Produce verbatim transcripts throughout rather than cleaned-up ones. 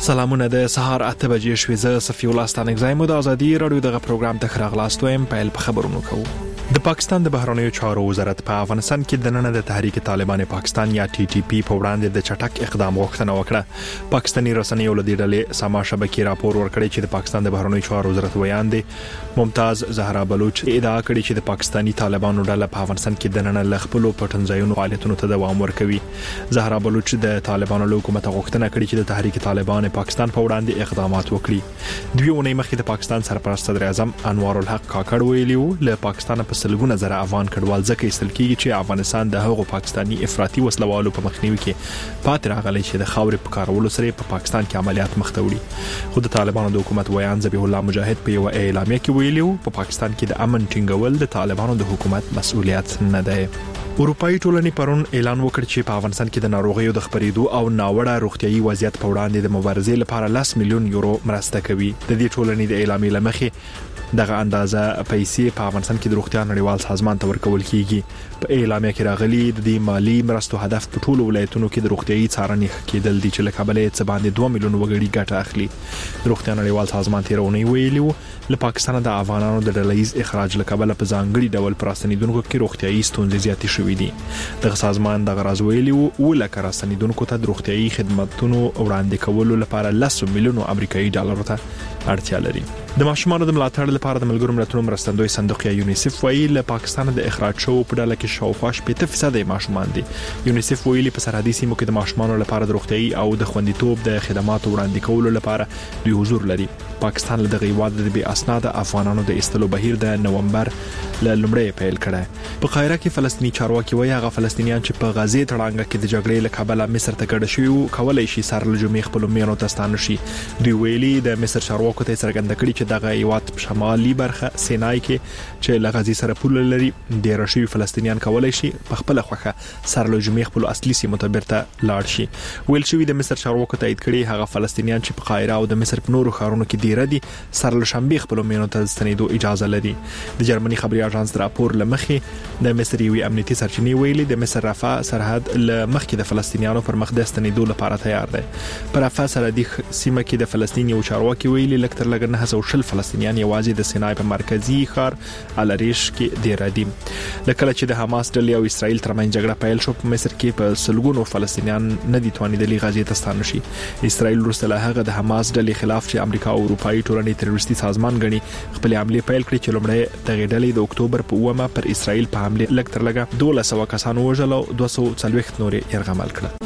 سلامونه د سهار اته بجې شوې. زه صفي الله ستانګزای مو د ازادي رادیو دغه پروګرام ته خراغلاست وایم. پیل په خبرونو کوو. د پاکستان د بهرنیو چارو وزارت په افغانستان کې د نن د تحریک طالبان پاکستان یا ټي ټي پی په وړاندې د چټک اقدام غوښتنه وکړه. پاکستاني رسنیو له دې ډلې سما شبکې راپور ورکړی چې د پاکستان د بهرنیو چارو وزارت ویان دی ممتاز زهرا بلوچ ادعا کړې چې د پاکستاني طالبانو ډله په افغانستان کې د نن له خپل پټنځایونو فعالیتونو ته دوام ورکوي. زهرا بلوچ د طالبانو له حکومت غوښتنه کړې چې د تحریک طالبان پاکستان په وړاندې اقدامات وکړي. دوی ونې مخکې د پاکستان سرپرست صدر اعظم انوار الحق کاکړ ویلي و له پاکستان په سلګونه زره افغان کډوال ځکه ایستل کیږي چې افغانستان د هغو پاکستاني افراطي وسلوالو په مخنیوي کې پاتې راغلی چې د خاورې په کارولو سره په پاکستان کې عملیات مخ ته وړي. خو د طالبانو د حکومت ویان ذبیح الله مجاهد په یو اعلامیه کې ویلي و په پاکستان کې د امن ټینګول د طالبانو د حکومت مسؤلیت نه دی. اروپאי ټولنې پرون اعلان وکړ چې په افغانستان کې د ناروغیو د خپرېدو او ناوړه روغتيایي وضعیت په وړاندې د مبارزې لپاره لس میلیون یورو مرسته کوي. د دې ټولنې د اعلامیې لمخې دغه اندازه پیسې په افغانستان کې د روغتیا نړیوال سازمان ته ورکول کیږي. په اعلامیه کې راغلي د دې مالی مرستو هدف په ټولو ولایتونو کې د روغتيایي څارنې کېدل دي چې له کابل څخه باندې دوه میلیون وګړي ګټه اخلي. د روغتیا نړیوال سازمان تیرونی ویلي و له پاکستان د افغانانو د ډلهیز اخراج له کابل په ځانګړي ډول پراستنیدونکو کې روغتيایي ستونزې زیاتې شوې دي. دغه سازمان د غراز ویلي و لکه راستنیدونکو ته د روغتيایي خدماتو وړاندې کولو لپاره لس میلیون امریکایي ډالر ته اړتیا لري. د ماشومانو د ملاتړ لپاره د ملګرو ملتونو مرستندوی صندوق یا یونیسف وایي له پاکستان د اخراج شو په ډله کې شاوخوا شپږ فیصد ماشومان دي. یونیسف ویلي په سرحدي سیمو کې د ماشومانو لپاره د روغتيایي او د خوندیتوب د خدماتو وړاندې کولو لپاره دوی حضور لري. پاکستان له دغه هیواد د بې اسناد افغانانو د ایستلو بهیر د نومبر له لومړۍ پیل کړه. په قاهره کې فلسطینی چارواکي وایي هغه فلسطینیان چې په غزې تړانګه کې د جګړې له کابل مصر ته کډه شوي کولای شي سره له جمعې خپل میانو ته ستانه شي. دوی ویلي د مصر چارواکو ته څرګنده کړي چې دغه هیواد په شمالي برخه سینای کې چې له غزې سره پول لري د راشي فلسطینیان کولای شي په خپل خوخه سره له جمعې خپل اصلي سیمه ته بیرته لاړ شي. ویل شوی د مصر چارواکو تایید کړي هغه فلسطینیان چې په قاهره او د مصر په نورو ښارونو کې ډیر دي سره له شنبه خپل میانو ته ستنیدو اجازه لري. د جرمني خبري اژانس راپور لمخې د مصر یوې امنیتي سرچینې ویلي د مصر رفح سرحد لمخې د فلسطینیانو پر مخ د ستنیدو لپاره تیار دی. پر رفح سره د سیمه کې د فلسطین یو چارواکي ویلي لکتر لګ نه هڅو شل فلسطینیان یوازې د سینای په مرکزی ښار الریش کې ډیر دي. لکه چې د حماس ډلې او اسرائیل ترمنځ جګړه پیل شو په مصر کې په سلګونو فلسطینیان نه دي توانیدلي غزې ته ستانه شي. اسرائیل وروسته هغه د حماس ډلې خلاف چې امریکا او اروپאי ټولنې تروریستي سازمان غني خپل حمله پیل کړې چې لومړی د ډلې د اکتوبر په اومه پر اسرائیل په حمله لکتر لګه دوه سوه کسانو وژل او دوه سوه څلوېښت نورې يرغمل کړل.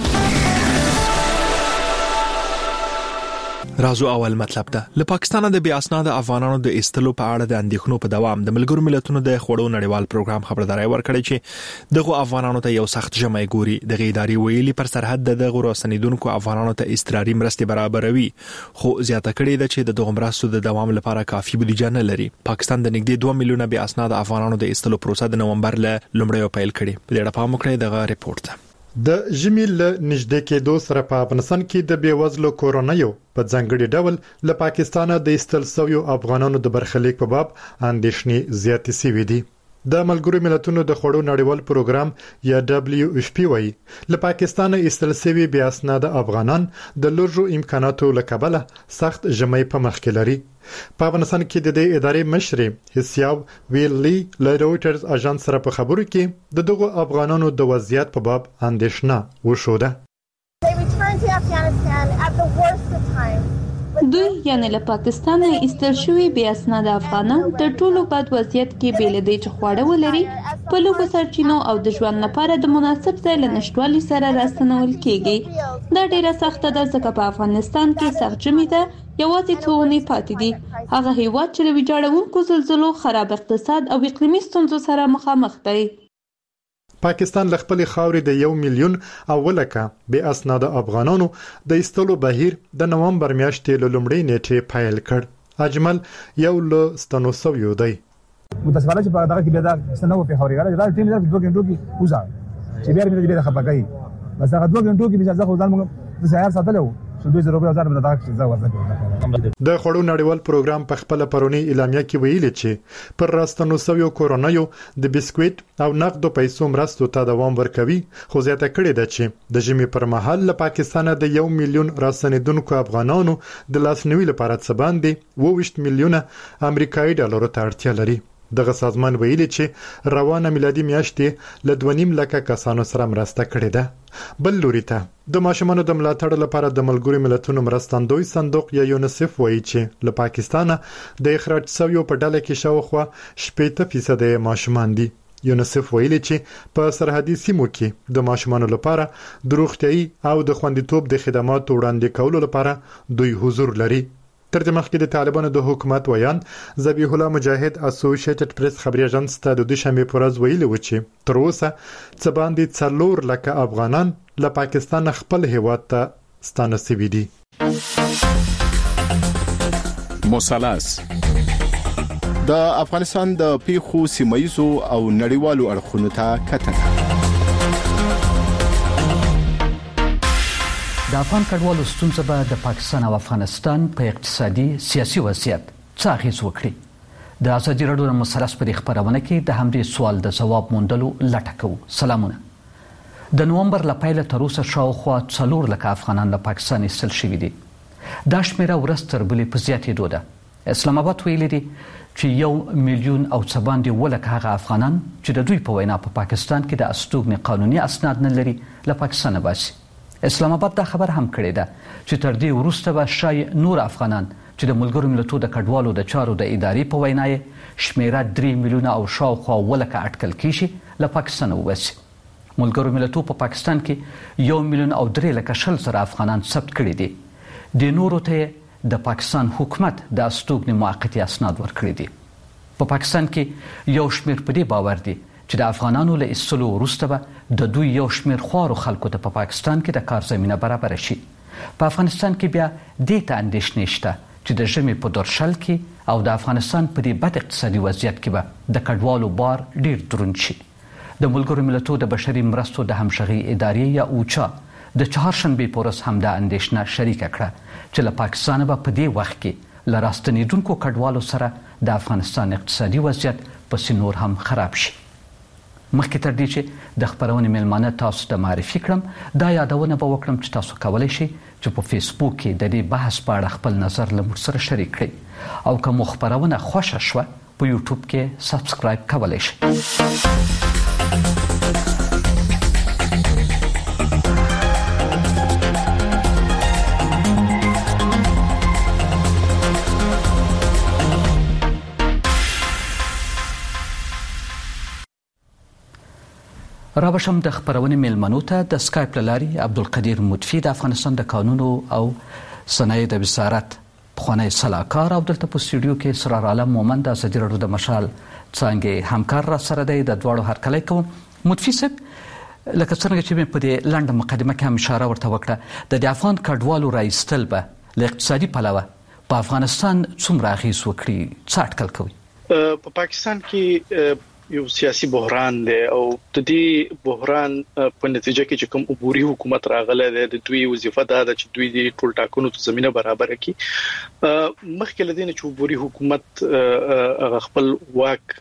رازو اول مطلب ده له پاکستان د بیا اسناد افغانانو د ایستلو په اړه د اندېښنو په دوام د ملګرو ملتونو د خوړو نړیوال پروګرام خبرداري ورکړی چې دغه افغانانو ته یو سخت جمعي ګوري. د غیداري ویلي پر سرحد د دغه راستنیدونکو افغانانو ته استراري مرستې برابروي خو زیاته کړې ده چې د دغه مرستو د دوام لپاره کافي بودیجه نه لري. پاکستان د نږدې دوه میلیونه بیا اسناد افغانانو د ایستلو پروسه د نومبر له لومړۍ پیل کړي. په دې اړه پام وکړئ دغه ریپورت ته. د ژمي له نږدې کېدو سره په افغانستان کې د بیوزلو کورنیو په ځانګړي ډول له پاکستانه د ایستل شویو افغانانو د برخلیک په باب اندېښنې زیاتې شوې دي. د ملګرو ملتونو د خوړو نړیوال پروګرام یا دبليو ایف پی وايي له پاکستانه ایستل شوی بیا اسناد افغانان د لږو امکاناتو له کبله سخت جمعي په مخ کې لري. په افغانستان کې د دې ادارې مشر حساب ویلي له رويټرز اژانس سره په خبرو کې د دغه افغانانو د وضعیت په باب اندېښنه وشوده. دوی یعنی له پاکستان ایستل شوی بیا اسناد افغانان د ټولو بد وضعیت کې بیل دي چې خواړه ولري په لوګو سرچینو او د ژوند لپاره د مناسب ځای له نشټوالي سره راستنول کیږي. دا ډیره سخته ده ځکه په افغانستان کې سخت ژمی ده یوازې څو ونې پاتې دي. هغه هیواد چې له ویجاړونکو زلزلو خراب اقتصاد او اقلیمي ستونزو سره مخامخ دی. پاکستان له خپل خاورې د یو میلیون او ولکه به اسناد افغانانو د ایستلو بهیر د نومبر میاشتې له لومړۍ نیټې پیل کړ. اجمل یو له ستنو سویو دی. متاسفانه چې په دغه کې به دا ستنو په خاورې غره دا ټیم د دوه غنټو کې وځه چې بیا موږ دې خپګای بس هغه دوه غنټو کې به ځکه ځان موږ د سهار ساتلو دوی زه روبه هزار به دغه ځای ورته د خړو نړیوال پروګرام په خپل پرونی اعلامیه کې ویلي چې پر راستنو سویو کورونایو د بسکویټ او نقدو پیسو مرستو ته دوام ورکوي، خو زیاته کړې ده چې د ژمي پر مهال له پاکستانه د یو میلیون راستنیدونکو افغانانو د لاسنیوي لپاره څه باندې اووه میلیونه امریکایي ډالر ته اړتیا لري. دغه سازمان ویلي چې روانه میلادي میاشتې له دوه نیم لکه کسانو سره مرسته کړې ده. بل لوري ته د ماشومانو د ملاتړ لپاره د ملګرو ملتونو مرستندوی صندوق یا یونیسف وایي چې له پاکستانه د اخراج شویو په ډله کې شاوخوا شپږ فیصد ماشومان دي. یونیسف ویلي چې په سرحدي سیمو کې د ماشومانو لپاره د روغتيایي او د خوندیتوب د خدماتو وړاندې کولو لپاره دوی حضور لري. تر دې مخکې د طالبانو د حکومت ویان ذبیح الله مجاهد اسوسییټډ پریس خبري اژانس ته د دوشنبه پر ورځ ویلي و چې تر اوسه څه باندې څلور لکه افغانان له پاکستان خپل هیواد ته ستانه شوي دي. مثلث د افغانستان د پیښو سیمایزو او نړیوالو اړخونو ته کتنه. د افغان کډوالو ستونزه به د پاکستان او افغانستان په اقتصادي سیاسي وضعیت څه اغیز وکړي؟ د ازادي راډیو د مثلث په خبرونه کې د همدې سوال د جواب موندلو لټه کوو. سلامونه. د نومبر له پیله تر اوسه شاوخوا څلور لکه افغانان له پاکستان ایستل شوي دي. دا شمیره ورځ تر بلې په زیاتېدو ده. اسلام آباد ویلي دي چې یو میلیون او څه باندې ولکه هغه افغانان چې د دوی په وینا په پاکستان کې د استوګنې قانوني اسناد نه لري له پاکستان باسي. اسلام آباد دا خبر هم کړی ده چې تر دې وروسته به شاید نور افغانان چې د ملګرو ملتونو د کډوالو د چارو د ادارې په وینا یې شمیره درې میلیونه او شاوخوا ولکه اټکل کیږي له پاکستان وباسي. ملګرو ملتونو په پاکستان کې یو میلیون او درې لکه شل زره افغانان ثبت کړي دي. د نورو ته د پاکستان حکومت د استوګنې موقتی اسناد ورکړي دي. په پاکستان کې یو شمیر په دې باور دي چې د افغانانو له ایستلو وروسته به د دوی یو شمیر خوارو خلکو ته په پاکستان کې د کار زمينه برابر شي. په افغانستان کې بیا دې ته اندېښنې شته چې د ژمي په درشل کې او د افغانستان په دې بد اقتصادي وضعیت کې به د کډوالو بار ډیر دروند شي. د ملګرو ملتونو د بشري مرستو د همغږي ادارې یا اوچا د چهارشنبه په ورځ هم د اندېښنه شریک کړه چې له پاکستان به په دې وخت کې له راستنیدونکو کډوالو سره د افغانستان اقتصادي وضعیت پس نور هم خراب شي. مخکې تر دې چې د خبرونې ملمانه تاسو ته معرفي کړم، دا یادونه به وکړم چې تاسو کولای شئ چې په فیسبوک کې د دې بحث په اړه خپل نظر له موږ سره شریک کړئ او که مو خبرونه خوښه شوه په یوټیوب کې سبسکرایب کولای شئ. رابشم د خبرونې ملمنو ته د سکایپ لاري عبدالقدیر مدفي د افغانستان د قانونو او صنایع د وزارت پخوانی سلاکار او دلته په سټوډیو کې اسرار عالم مومند د ازادي راډیو د مشال څنګه همکار را سره دی. د دواړو هرکلی کوم. مدفي صاحب، لکه څنګه چې په دې لنډه مقدمه کې هم اشاره ورته وکړه، د افغان کډوالو راایستل به له اقتصادي پلوه په افغانستان څومره اغیز وکړي؟ څه اټکل کوي؟ په پاکستان کې یو سیاسي بحران دی او د دې بحران په نتیجه کې چې کوم عبوري حکومت راغله د دوی وظیفه ده چې دوی د ټول ټاکنو ته زمينه برابر کړي. مخکې لدین چې عبوري حکومت خپل واک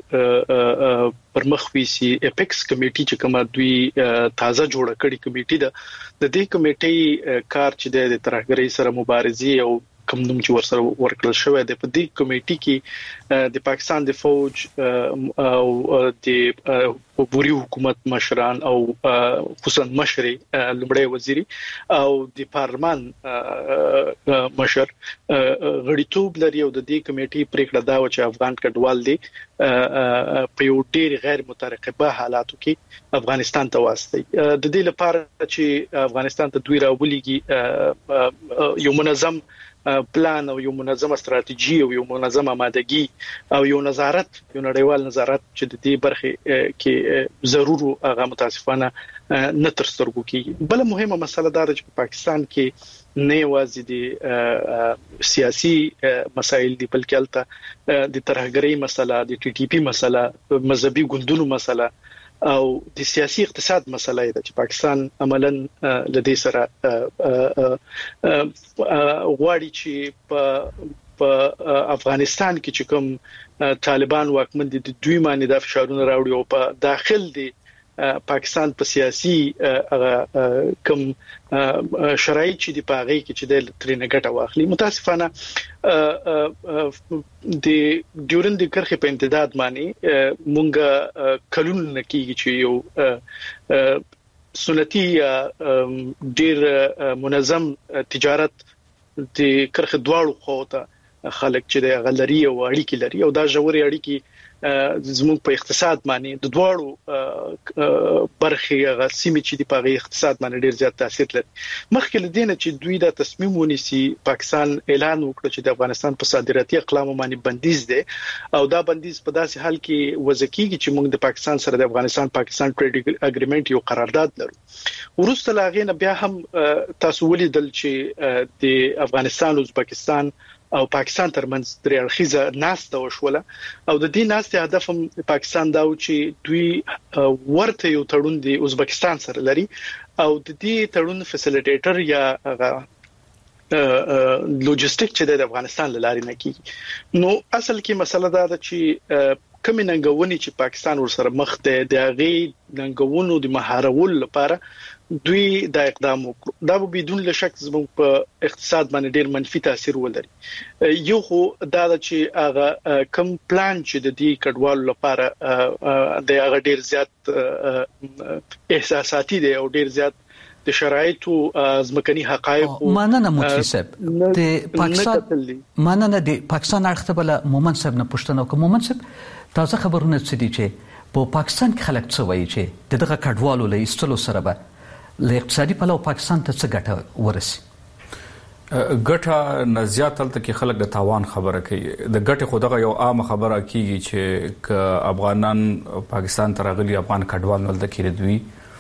پر مخ ویسي اپیکس کمیټي چې کومه دوی تازه جوړه کړې کمیټي ده، د دې کمیټي کار چې د ترهګرۍ سره مبارزه او کوم نوم چې ورسره ورکړل شوی دی، په دې کمیټي کې د پاکستان د فوج او د عبوري حکومت مشران او خصوصا مشر لمړی وزیری او د پارلمان مشر غړیتوب لري او د دې کمیټي پریکړه دا و چې افغان کډوال دي په یو ډیر غیر مترقبه حالاتو کې افغانستان ته واسطي. د دې لپاره چې افغانستان ته دوی راولېږي یو منظم پلان او یو منظمه ستراتیژي او یو منظمه آمادګي او یو نظارت، یو نړیوال نظارت چې د دې برخه کې ضرور هغه متاسفانه نه تر سترګو کېږي. بل مهمه مسله دا ده چې په پاکستان کې نه یوازې د سیاسي مسایل دي بلکې البته د ترهګرۍ مسله، د ټي ټي پی مسله، مذهبي ګوندونو مسله او د سیاسي اقتصاد مسله ده چې پاکستان عملاً لدې سره غواړي چې په په افغانستان کې چې کوم طالبان واکمن دي د دوی باندې د فشارونو راوړي او په داخل دي پاکستان په سیاسي کم شرایط چې دی پاغي کې چې د ترنه ګټه واخلي. متاسفانه د ډیورن د کرخه په امتداد باندې مونږه کلون نکیږي چې یو سنتي ډیر منظم تجارت د کرخه دواړو خواته خلک چې د غلري او اړیکې لري او دا ژورې اړیکې زموږ په اقتصاد باندې د دواړو برخې غسیمې چې د پاغي اقتصاد باندې ډیر زیات تاثیر لري. مخکې لدینه چې دوی دا تصمیم ونیسي پاکستان اعلان وکړ چې د افغانستان په صادراتي اقلام باندې بندیز ده او دا بندیز په داسې حال کې وځکیږي چې موږ د پاکستان سره د افغانستان پاکستان ټریډ اګریمنت یو قرارداد لرو. ورسته لاغې نه بیا هم تاسو ولیدل چې د افغانستان او ازبکستان او پاکستان ترمنځ درې اړخیزه ناسته وشوله او د دې ناسته هدف هم پاکستان دا و چې دوی ورته یو تړون دی ازبکستان سره لري او د دې تړون فیسیلیټیټر یا لوجستیک چې د افغانستان لاري نه کیږي. نو اصل کې مسله دا ده چې کوم ننګونی چې پاکستان ورسره مخ ده د هغه ننګونو د مهارول لپاره دوی دا اقدام وکړ. دا به بدون شک زموږ په اقتصاد باندې ډیر منفي تاثیر ولري. یو خو دا چې هغه کم پلان چې د دې کډوالو لپاره د هغه ډیر زیات احساساتي دی او ډیر زیات د شرایطو ځمکني حقایق ماننه مفتي صاحب د پاکستان ماننه د پاکستان اړخته بل مومن صاحب نه پښتنه کوم مومن صاحب تازه خبرونه څه دي چې په پاکستان کې خلک څه وایي چې دغه کډوالو له ایستلو سره به له اقتصادي پلو پاکستان ته څه ګټه ورسي؟ ګټه نه زیات تلته کې خلک د تاوان خبره کوي. د ګټه خو دغه یو عام خبره کیږي چې ک افغانان پاکستان ته راغلي افغان کډوال نل د کېږي دوی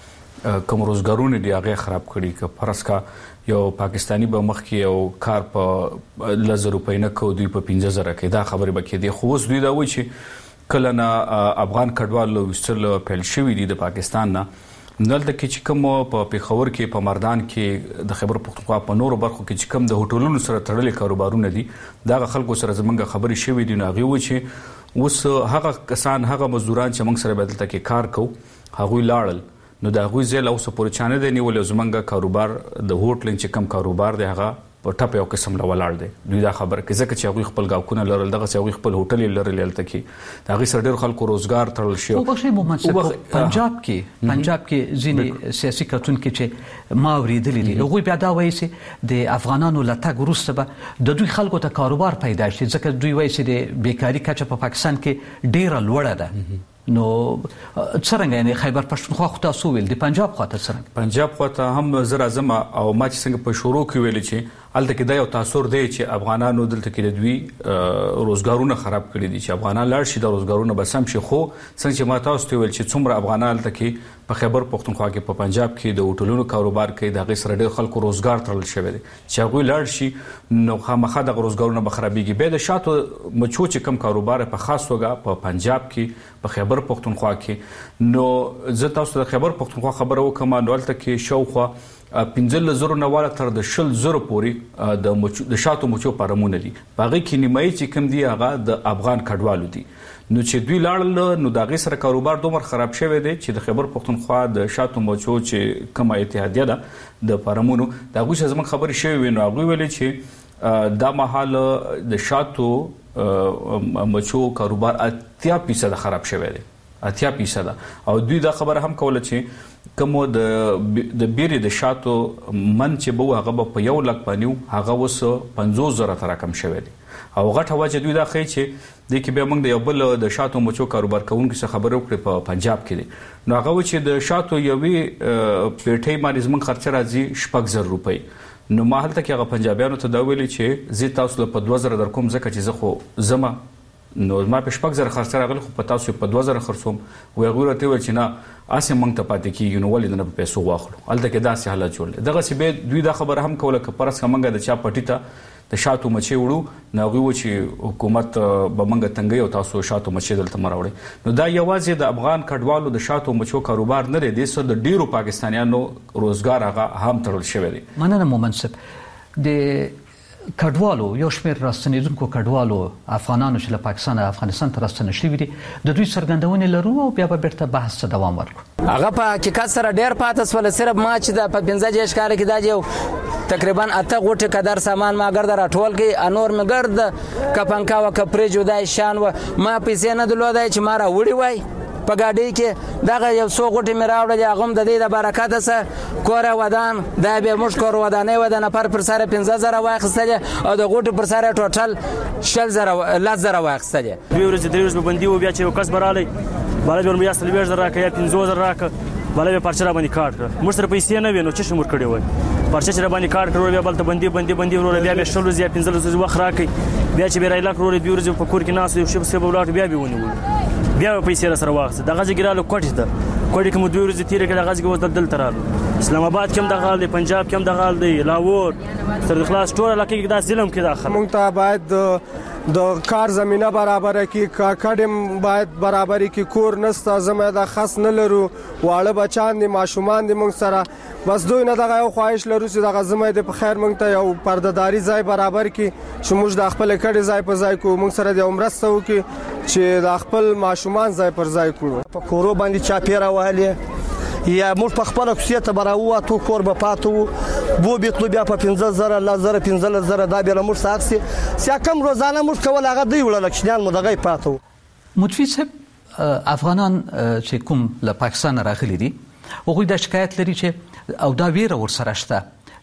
کوم روزګارونه دی هغه خراب کړي ک فرض کا یو پاکستانی به مخ کې یو کار په لزر روپۍ نه کو دوی په پنځه زره کې دا خبره به کې دی. خو اوس دوی دا وایي چې کله نه افغان کډوال وستل پیل شوی دی د پاکستان نه دلته کې چې کوم په پیښور کې په مردان کې د خیبر پختونخوا په نورو برخو کې چې کوم د هوټلونو سره تړلې کاروبارونه دي دا خلکو سره زمونږ خبرې شوې دي. نو هغه و چې اوس هغه کسان هغه مزدوران چې موږ سره بدلته کې کار کو هغه لاړل نو دا غوي زل اوس پورې چانه دی نیول زمونږ کاروبار د هوټلین چې کوم کاروبار دی هغه په ټاپ یو قسم لا ولاړ دی. دوی دا خبر کې ځکه چې هغه خپل گاوکونه لرل دغه هغه خپل هوټل لرل لته کې دا هغه سره ډېر خلکو روزګار تړل شي. او بخښي مومن صاحب پنجاب کې پنجاب کې ځینې سیاسي کتون کې چې ما ورېدلې دي هغه بیا دا وایي چې د افغانانو لټګ وروسته به د دوی خلکو ته کاروبار پیدا شي ځکه دوی وایي چې د بیکاری کچه په پاکستان کې ډېره لوړه ده. نو څنګه یعنی خیبر پښتونخوا خو تاسو ویل دی پنجاب خواته څنګه پنجاب خواته هم زر اعظم او ما چې څنګه په شروع کې ویل چې الته کې دا یو تاثیر دی چې افغانانو دلته کې د دوی روزګارونه خراب کړي دي چې افغانان لاړ شي د روزګارونه به سم شي. خو څنګه چې ما تاسو ته ویل چې څومره افغانان دلته کې په خیبر پښتونخوا کې په پنجاب کې د هوټلونو کاروبار کوي دا غي سره ډېر خلکو روزګار تړل شوی دی چې هغه لاړ شي نو خامخا د روزګارونه به خرابېږي. به د شاتو مچو چې کم کاروبار په خاص توګه په پنجاب کې په خیبر پښتونخوا کې نو زه تاسو د خیبر پښتونخوا خبره وکم نو الته کې شاوخوا پنځل زرو نواله تر د شل زرو پورې د د شاتو مچو پرمونه دي باغې کې نیمایي چې کم دی هغه د افغان کډوالو دي. نو چې دوی لاړل نو داغه سره کاروبار دومره خراب شوی دی چې د خیبر پښتونخوا د شاتو مچو چې کومه اتحادیه ده د پرمونو دا غوښه زموږ خبرې شوی نو هغه ویلي چې دا محل د شاتو مچو کاروبار اتیا فیصد خراب شوی دی اتیا فیصد او دوی دا خبره هم کوله چې کوم د د بیري د شاتو من چې بو هغه په یو لک پنیو هغه وس پنځوس زره تر کم شوی دی او غټه واجه دوی دا خی چې د کې به موږ د یو بل د شاتو مچو کاروبار کوونکو څخه خبرو کړې په پنجاب کې دي نو هغه چې د شاتو یوې پیټۍ باندې زموږ خرچه راځي شپږ زره روپۍ نو ما هلته کې هغه پنجابیانو ته دا ویلي چې زه تاسو په دوه زره در کوم ځکه چې زه خو زما نو ما په شپږ زره خرڅ راغلی خو په تاسو په دوه زره خرڅوم وي غوړه ته و چې نه اسه مونږ ته پاتې کیږي نو ولې نه په پیسو واخلو الته کې داسې حالت جوړ دغه سی به دوی دا خبر هم کوله ک پرس کمنګ د چا پټی ته د شاتو مچي وړو نو غوي چې حکومت به مونږ تنګي او تاسو شاتو مچي دلته مراوړي نو دا یوازې د افغان کډوالو د شاتو مچو کاروبار نه دی سر د ډیرو پاکستانیانو روزګار هغه هم تړل شوی دی مننه مومنصب د کډوالو یو شمېر راستنیدونکو کډوالو افغانانو چې له پاکستان او افغانستان ته راستنه شوي دي د دوی څرګندونې لرو او بیا به بیرته بحث ته دوام ورکړو هغه په حقیقت سره ډېر پاتې سول صرف ما چې د په پنځه دیرش کال کې دا یو تقریبا اته غوټه قدر سامان ما ګرځ راټول کې انور مې ګرځ کپنکا او کپرې جوړای شان و ما پیسې نه درلودای چې ما را وړي وای په ګاډي کې دغه یو څو غوټې مې راوړلې هغه هم د دې د برکت سره کوره ودان دا به موږ کور ودانې ودان پر پر سره پنځه زره واخیستلې او د غوټې پر سره ټوټل شل زره لس زره واخیستلې دوی ورځ درې ورځې بندي و بیا چې یو کس برالی بالا جوړ مې اصل ویش راکې یا پنځه زره راکې بالا به پرچه را باندې کاټ کړ موږ سره پیسې نه وینو چې شمور کړی وای پرچه چې را باندې کاټ کړو بیا بل ته بندي بندي بندي ورول بیا به شل ورځې یا پنځه ورځې وخت راکې بیا چې به رایلا کړو دوی ورځې په کور کې ناس یو شی په بولاټ بیا به ونیول بیا پیسې را سره واخیسته دغه ځګرالو کوټې ته کوټې کوم دوی ورځې تیر کړه دغه ځګ دل ترالو اسلام آباد کې هم دغه دی پنجاب کې هم دغه دی لاهور تر خلاص ټول علاقې کې دا ظلم کې داخله مونږ ته باید د کار زمينه برابر کې کډم باید برابر کې کور نسته زموږ د خاص نه لرو واړه بچان دي ماشومان دي مونږ سره بس دوی نه دغه یو خواهش لرو چې دغه زموږ د په خیر مونږ ته یو پردهداري ځای برابر کې چې موږ د خپل کډي ځای په ځای کو مونږ سره د عمرسته وکي چې د خپل ماشومان ځای پر ځای کړو په کورو باندې چاپیره واله یا موږ په خپل کوڅه ته براوه تو کور به پاتو وو بیتلو بیا په پنځه زره لا زره پنځه زره دا به موږ ساتسي سیا کم روزانه موږ کول هغه دی وړل کښنان مو دغه پاتو متفیض افغانان چې کوم له پاکستان راغلي دي هغوی د شکایت لري چې او دا ویره ورسره شته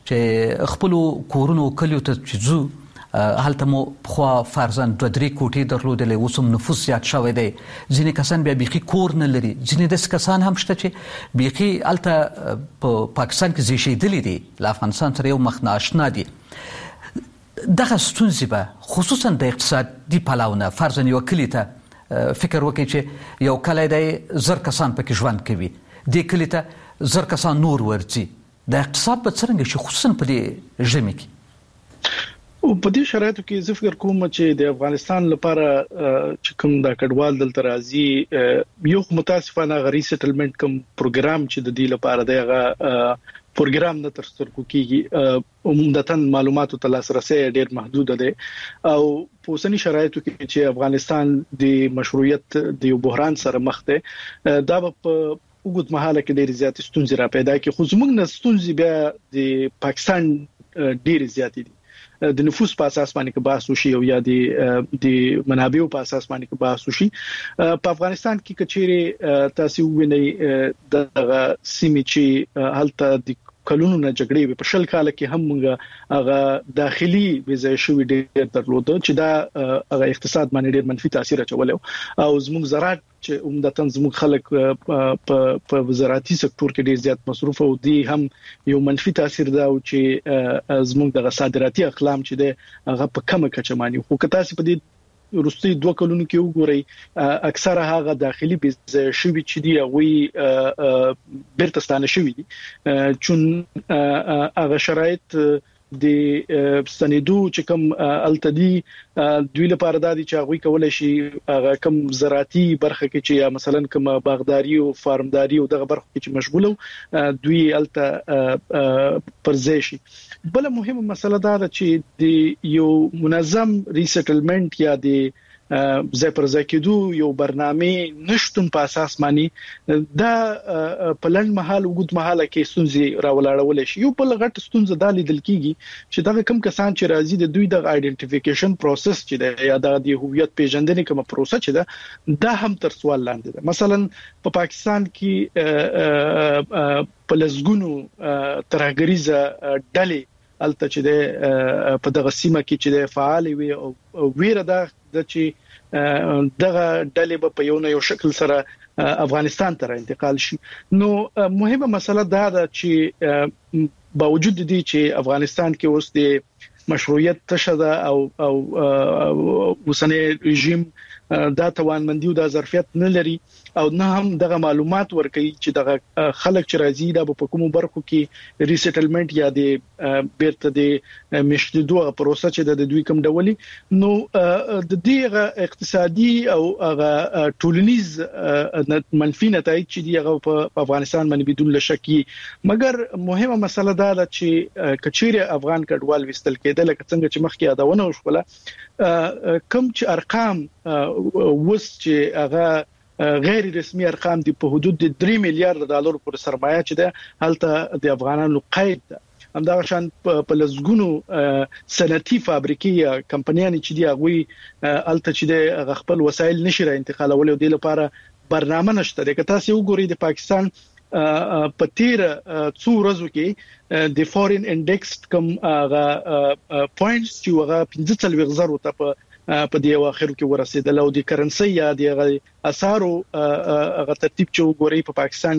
چې خپل کورونو کلیو ته چې زو هلته مو خو فرزند دوه درې کوټې درلودلې اوس هم نفوس زیات شوی دی ځینې کسان بیا بیخي کور نه لري ځینې داسې کسان هم شته چې بیخي هلته په پاکستان کې زیږېدلي دي له افغانستان سره یو مخ نه اشنا دي دغه ستونزې به خصوصا د اقتصادي پلوه نه فرضاً یو کلي ته فکر وکړي چې یو کلی دی زر کسان پکې ژوند کوي دې کلي ته زر کسان نور ورځي د اقتصاد به څرنګه شي خصوصا په دې ژمي کې او په دې شرایطو کې زه فکر کوم چې د افغانستان لپاره چې کوم د کډوال دلته راځي یو متاسفانه غری سټلمنت کوم پروګرام چې د دې لپاره دغه پروګرام نه تر سترګو کیږي عموماً معلوماتو ته لاسرسي ډېر محدود دي او په اوسنی شرایطو کې چې افغانستان د مشروعیت د یو بحران سره مخ دی دا په وګړو مهاله کې ډېر زیات ستونزې را پیدا کړي خو زموږ نه ستونزې بیا د پاکستان ډېر زیات دي د نفوس په اساس باندې کې بحث وشي او یا د د منابعو په اساس باندې کې بحث وشي په افغانستان کې کچېره تاسو وینئ د سیمې چې هلته د کلونو نه جګړې په شل کال کې هم موږ هغه داخلي ویزه شوې ډېر درلود چې دا هغه اقتصاد باندې ډېر منفي تاثیر اچول او زموږ زراعت چې عمدتاً زموږ خلک په په زراعتي سکتور کې ډېر زیات مصروف او دي هم یو منفي تاثیر دا او چې زموږ د صادراتي اقلام چې ده هغه په کمه کچه باندې خو کته سي په دې ورستي دوه کلونو کې وګورئ اکثره هغه داخلي ویزه شوې چې دی هغه بیرته ستانه شوې دي چون هغه شرایط د سندو چې کوم التدی دوی لپاره د دې چې هغه کولای شي هغه کوم زراعتي برخه کې چې مثلا کوم باغداري او فارمداري او دغه برخه کې مشغوله دوی الته پرځي شي بل مهمه مسله دا ده چې د یو منظم ریسټلمنت یا د ځای پر ځای کېدو یو برنامه نشټون په اساس باندې دا په لنډ مهال وګد مهاله کې ستونزې راولاړول شي یو بل غټ ستونزه د لیدل کیږي چې دا کوم کسان چې راځي د دوی د آیډنټیفیکیشن پروسس چې د یا د هویت پیژندنې کوم پروسه چې ده دا هم تر سوال لاندې ده مثلا په پاکستان کې په لزګونو ترهګریزه ډلې الته چې د په دغه سیمه کې چې د فعال وي او ویره ده چې دغه ډلې په یو نه یو شکل سره افغانستان ته انتقال شي نو مهمه مسله دا ده چې باوجود دي چې افغانستان کې اوس د مشروعیت تشه ده او او اوسنی رژیم دا توانمندي او د ظرفیت نه لري او نه هم دغه معلومات ورکوي چې دغه خلک چې راځي دا په کومو برخو کې ریسټلمنت یا د بیرته د مشدودو پروسه چې د دوی کوم ډولي نو د دې اقتصادي او هغه ټولنیز منفي نتایج چې دی هغه په افغانستان باندې بدون شکی مګر مهمه مسله دا ده چې کچيره افغان کډوال وستل کېدل لکه څنګه چې مخکې یادونه وشوله کوم چې ارقام وس چې هغه غیر رسمي ارقام دي په حدود د درې میلیارډ ډالر پر سرمایه چې ده هلته د افغانانو قید ده همدا شان په لزګونو صنعتي فابریکې یا کمپنیانې چې دی هغه هلته چې د خپل وسایل نشي را انتقالول او د لپاره برنامه نشته ده که تاسو وګورئ د پاکستان په تیر څو ورځو کې د فورین انډیکس کوم هغه پوینټس چې هغه پنځه څلوېښت زره ته په دې واخر کې ورسېدل او د کرنسي یا د اسارو هغه ترتیب چې وګورئ په پاکستان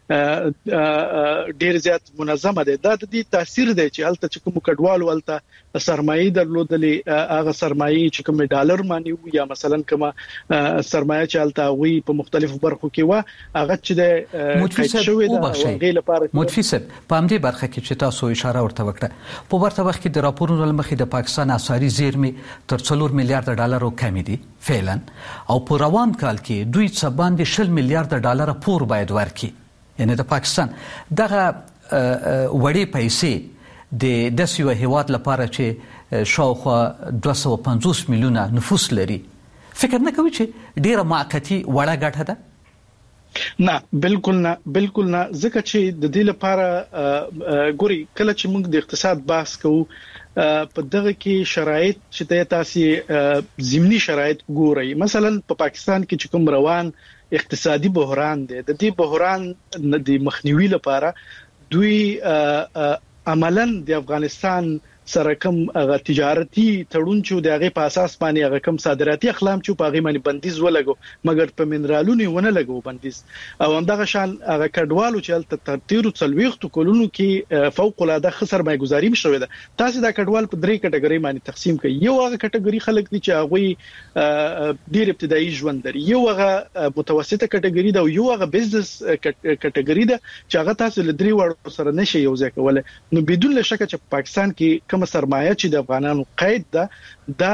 کې ډیر زیات منظمه ده دا د دې تاثیر دی چې هلته چې کوم کډوالو هلته سرمایه درلودلې هغه سرمایه چې کوم ډالر مانی یا مثلا کومه سرمایه چې هلته وي په مختلفو برخو کې و هغه چې د متفق شوی دا غیله لپاره متفق په همدې برخه کې چې تاسو اشاره ورته وکړه په ورته وخت کې د راپورونو لمخې د پاکستان اساري زیرمې تر څلور میلیارډ ډالر کم دي فعلا او په روان کال کې دوی څه باندې شل میلیارډ ډالر پور باید ورکړي یعنی د پاکستان دغه وړي پیسې د داسې یو هیواد لپاره چې شاوخوا دوه سوه پنځوس میلیونه نفوس لري فکر نه کوي چې ډیره موقتی وړه ګټه ده نه بالکل نه بالکل نه ځکه چې د دې لپاره ګوري کله چې موږ د اقتصاد بحث کوو په دغه کې شرایط چې تاسو ضمني شرایط ګورئ مثلا په پا پاکستان کې چې کوم روان اقتصادي بحران دی د دې بحران د مخنیوي لپاره دوی عملاً د افغانستان سره کوم هغه تجارتي تړون چې د هغه په اساس باندې هغه کوم صادراتي اقلام چې په هغه باندې بندیز ولګو مګر په منرالونو ونه لګو بندیز او همدغه شان هغه کډوالو چې تل تیر څلويخت کولونو کې فوق العاده خسر مای گزاریم شوې ده تاسو دا کډوال په درې کټګوري باندې تقسیم کړئ یو هغه کټګوري خلک دي چې هغه ډیر ابتدایي ژوند لري یو هغه متوسطه کټګوري ده او یو هغه بزنس کټګوري ده چې هغه تاسو له درې وړو سره نشي یو ځای کولای نو بدون شک چې په پاکستان کې سرمایه چې د افغانانو قید ده دا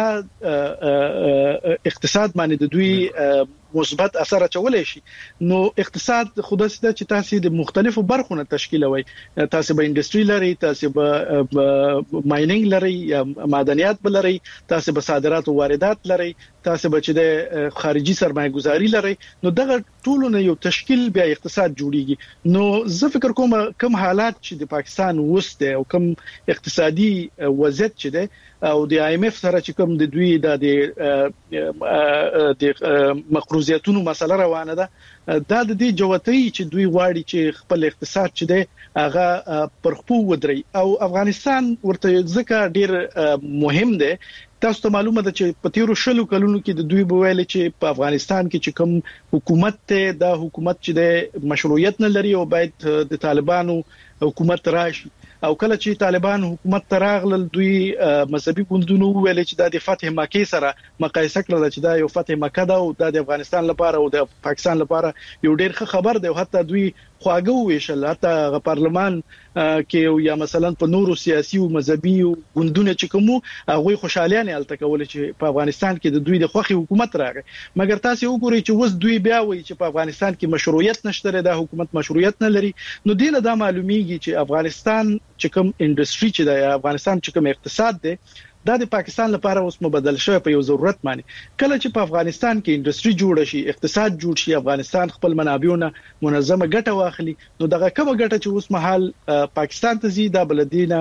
اقتصاد باندې د دوی مثبت اثر اچولای شي نو اقتصاد خود څه چې تاسو د مختلفو برخو نه تشکیلوي تاسو به انډستری لري تاسو به مایننګ لري یا معدنیات بلري تاسو به صادرات او واردات لري تاسو به چې د خارجي سرمایه گذاري لري نو دغه ټول نه یو تشکیل بیا اقتصاد جوړیږي نو زه فکر کوم کوم حالات چې د پاکستان وسته او کوم اقتصادي وضعیت چې ده او د آی ایم اف سره چې کوم د دوی د د مقروضیتونو مسله روانه ده دا د دې جوتۍ چې دوی غواړي چې خپل اقتصاد چې ده هغه پر خپو ودري او افغانستان ورته ځکه ډیر مهم ده تاسو ته معلومه ده چې په تیرو شلو کلونو کې د دوی بویل چې په افغانستان کې چې کوم حکومت ته دا حکومت چې د مشروعیت نه لري او باید د طالبانو حکومت راشي او کله چې طالبان حکومت تراغل دوی مذهبي ګوندونو ویل چې د فتح مکه سره مقایسه کړل چې دا یو فتح مکه ده او د افغانستان لپاره او د پاکستان لپاره یو ډیر ښه خبر دی او حتی دوی خواږه ویشل حتی غ پارلمان کې یا مثلا په نورو سیاسي او مذهبي ګوندونو چې کوم هغه خوشالیانه الته کول چې په افغانستان کې د دوی د خوخي حکومت راغی مګر تاسو وګورئ چې وس دوی بیا وایي چې په افغانستان کې مشروعیت نشته د حکومت مشروعیت نه لري نو دینه دا معلومیږي چې افغانستان چې کوم انډستری چې د افغانستان چې کوم اقتصاد دی دا د پاکستان لپاره اوس مبدل شوی په یو ضرورت باندې کله چې په افغانستان کې انډستری جوړ شي اقتصاد جوړ شي افغانستان خپل منابعونه منظمه ګټه واخلي نو دغه کومه ګټه چې اوس مهال پاکستان ته زی دا بلدینه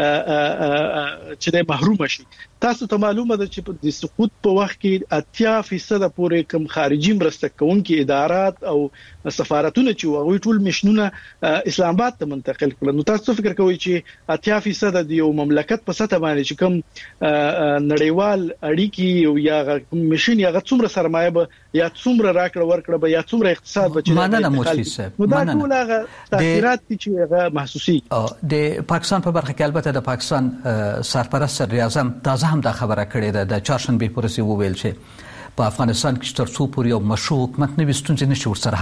چې د محروم شي تاسو ته معلومه ده چې د سقوط په وخت کې اتیا فیصد پورې کم خارجي مرسته کوونکي ادارات او سفارتونه چې هغه ټول مشنونه اسلام آباد ته منتقل کړل نو تاسو فکر کوئ چې اتیا فیصد د یو مملکت په سطح باندې چې کوم نړیوال اړیکی او یا مشن یا څومره سرمایه به یا څومره راکړه ورکړه به یا څومره اقتصاد به چې مننه مفتی صاحب دا ټول هغه تاثیرات چې هغه محسوسي د پاکستان په برخه کې البته د پاکستان سرپرست صدر اعظم تازه هم دا خبره کړې ده د چهارشنبه پرسي وویل چې په افغانستان کې تر څو پورې یو مشروع حکومت نه وي ستونزې نشي ورسره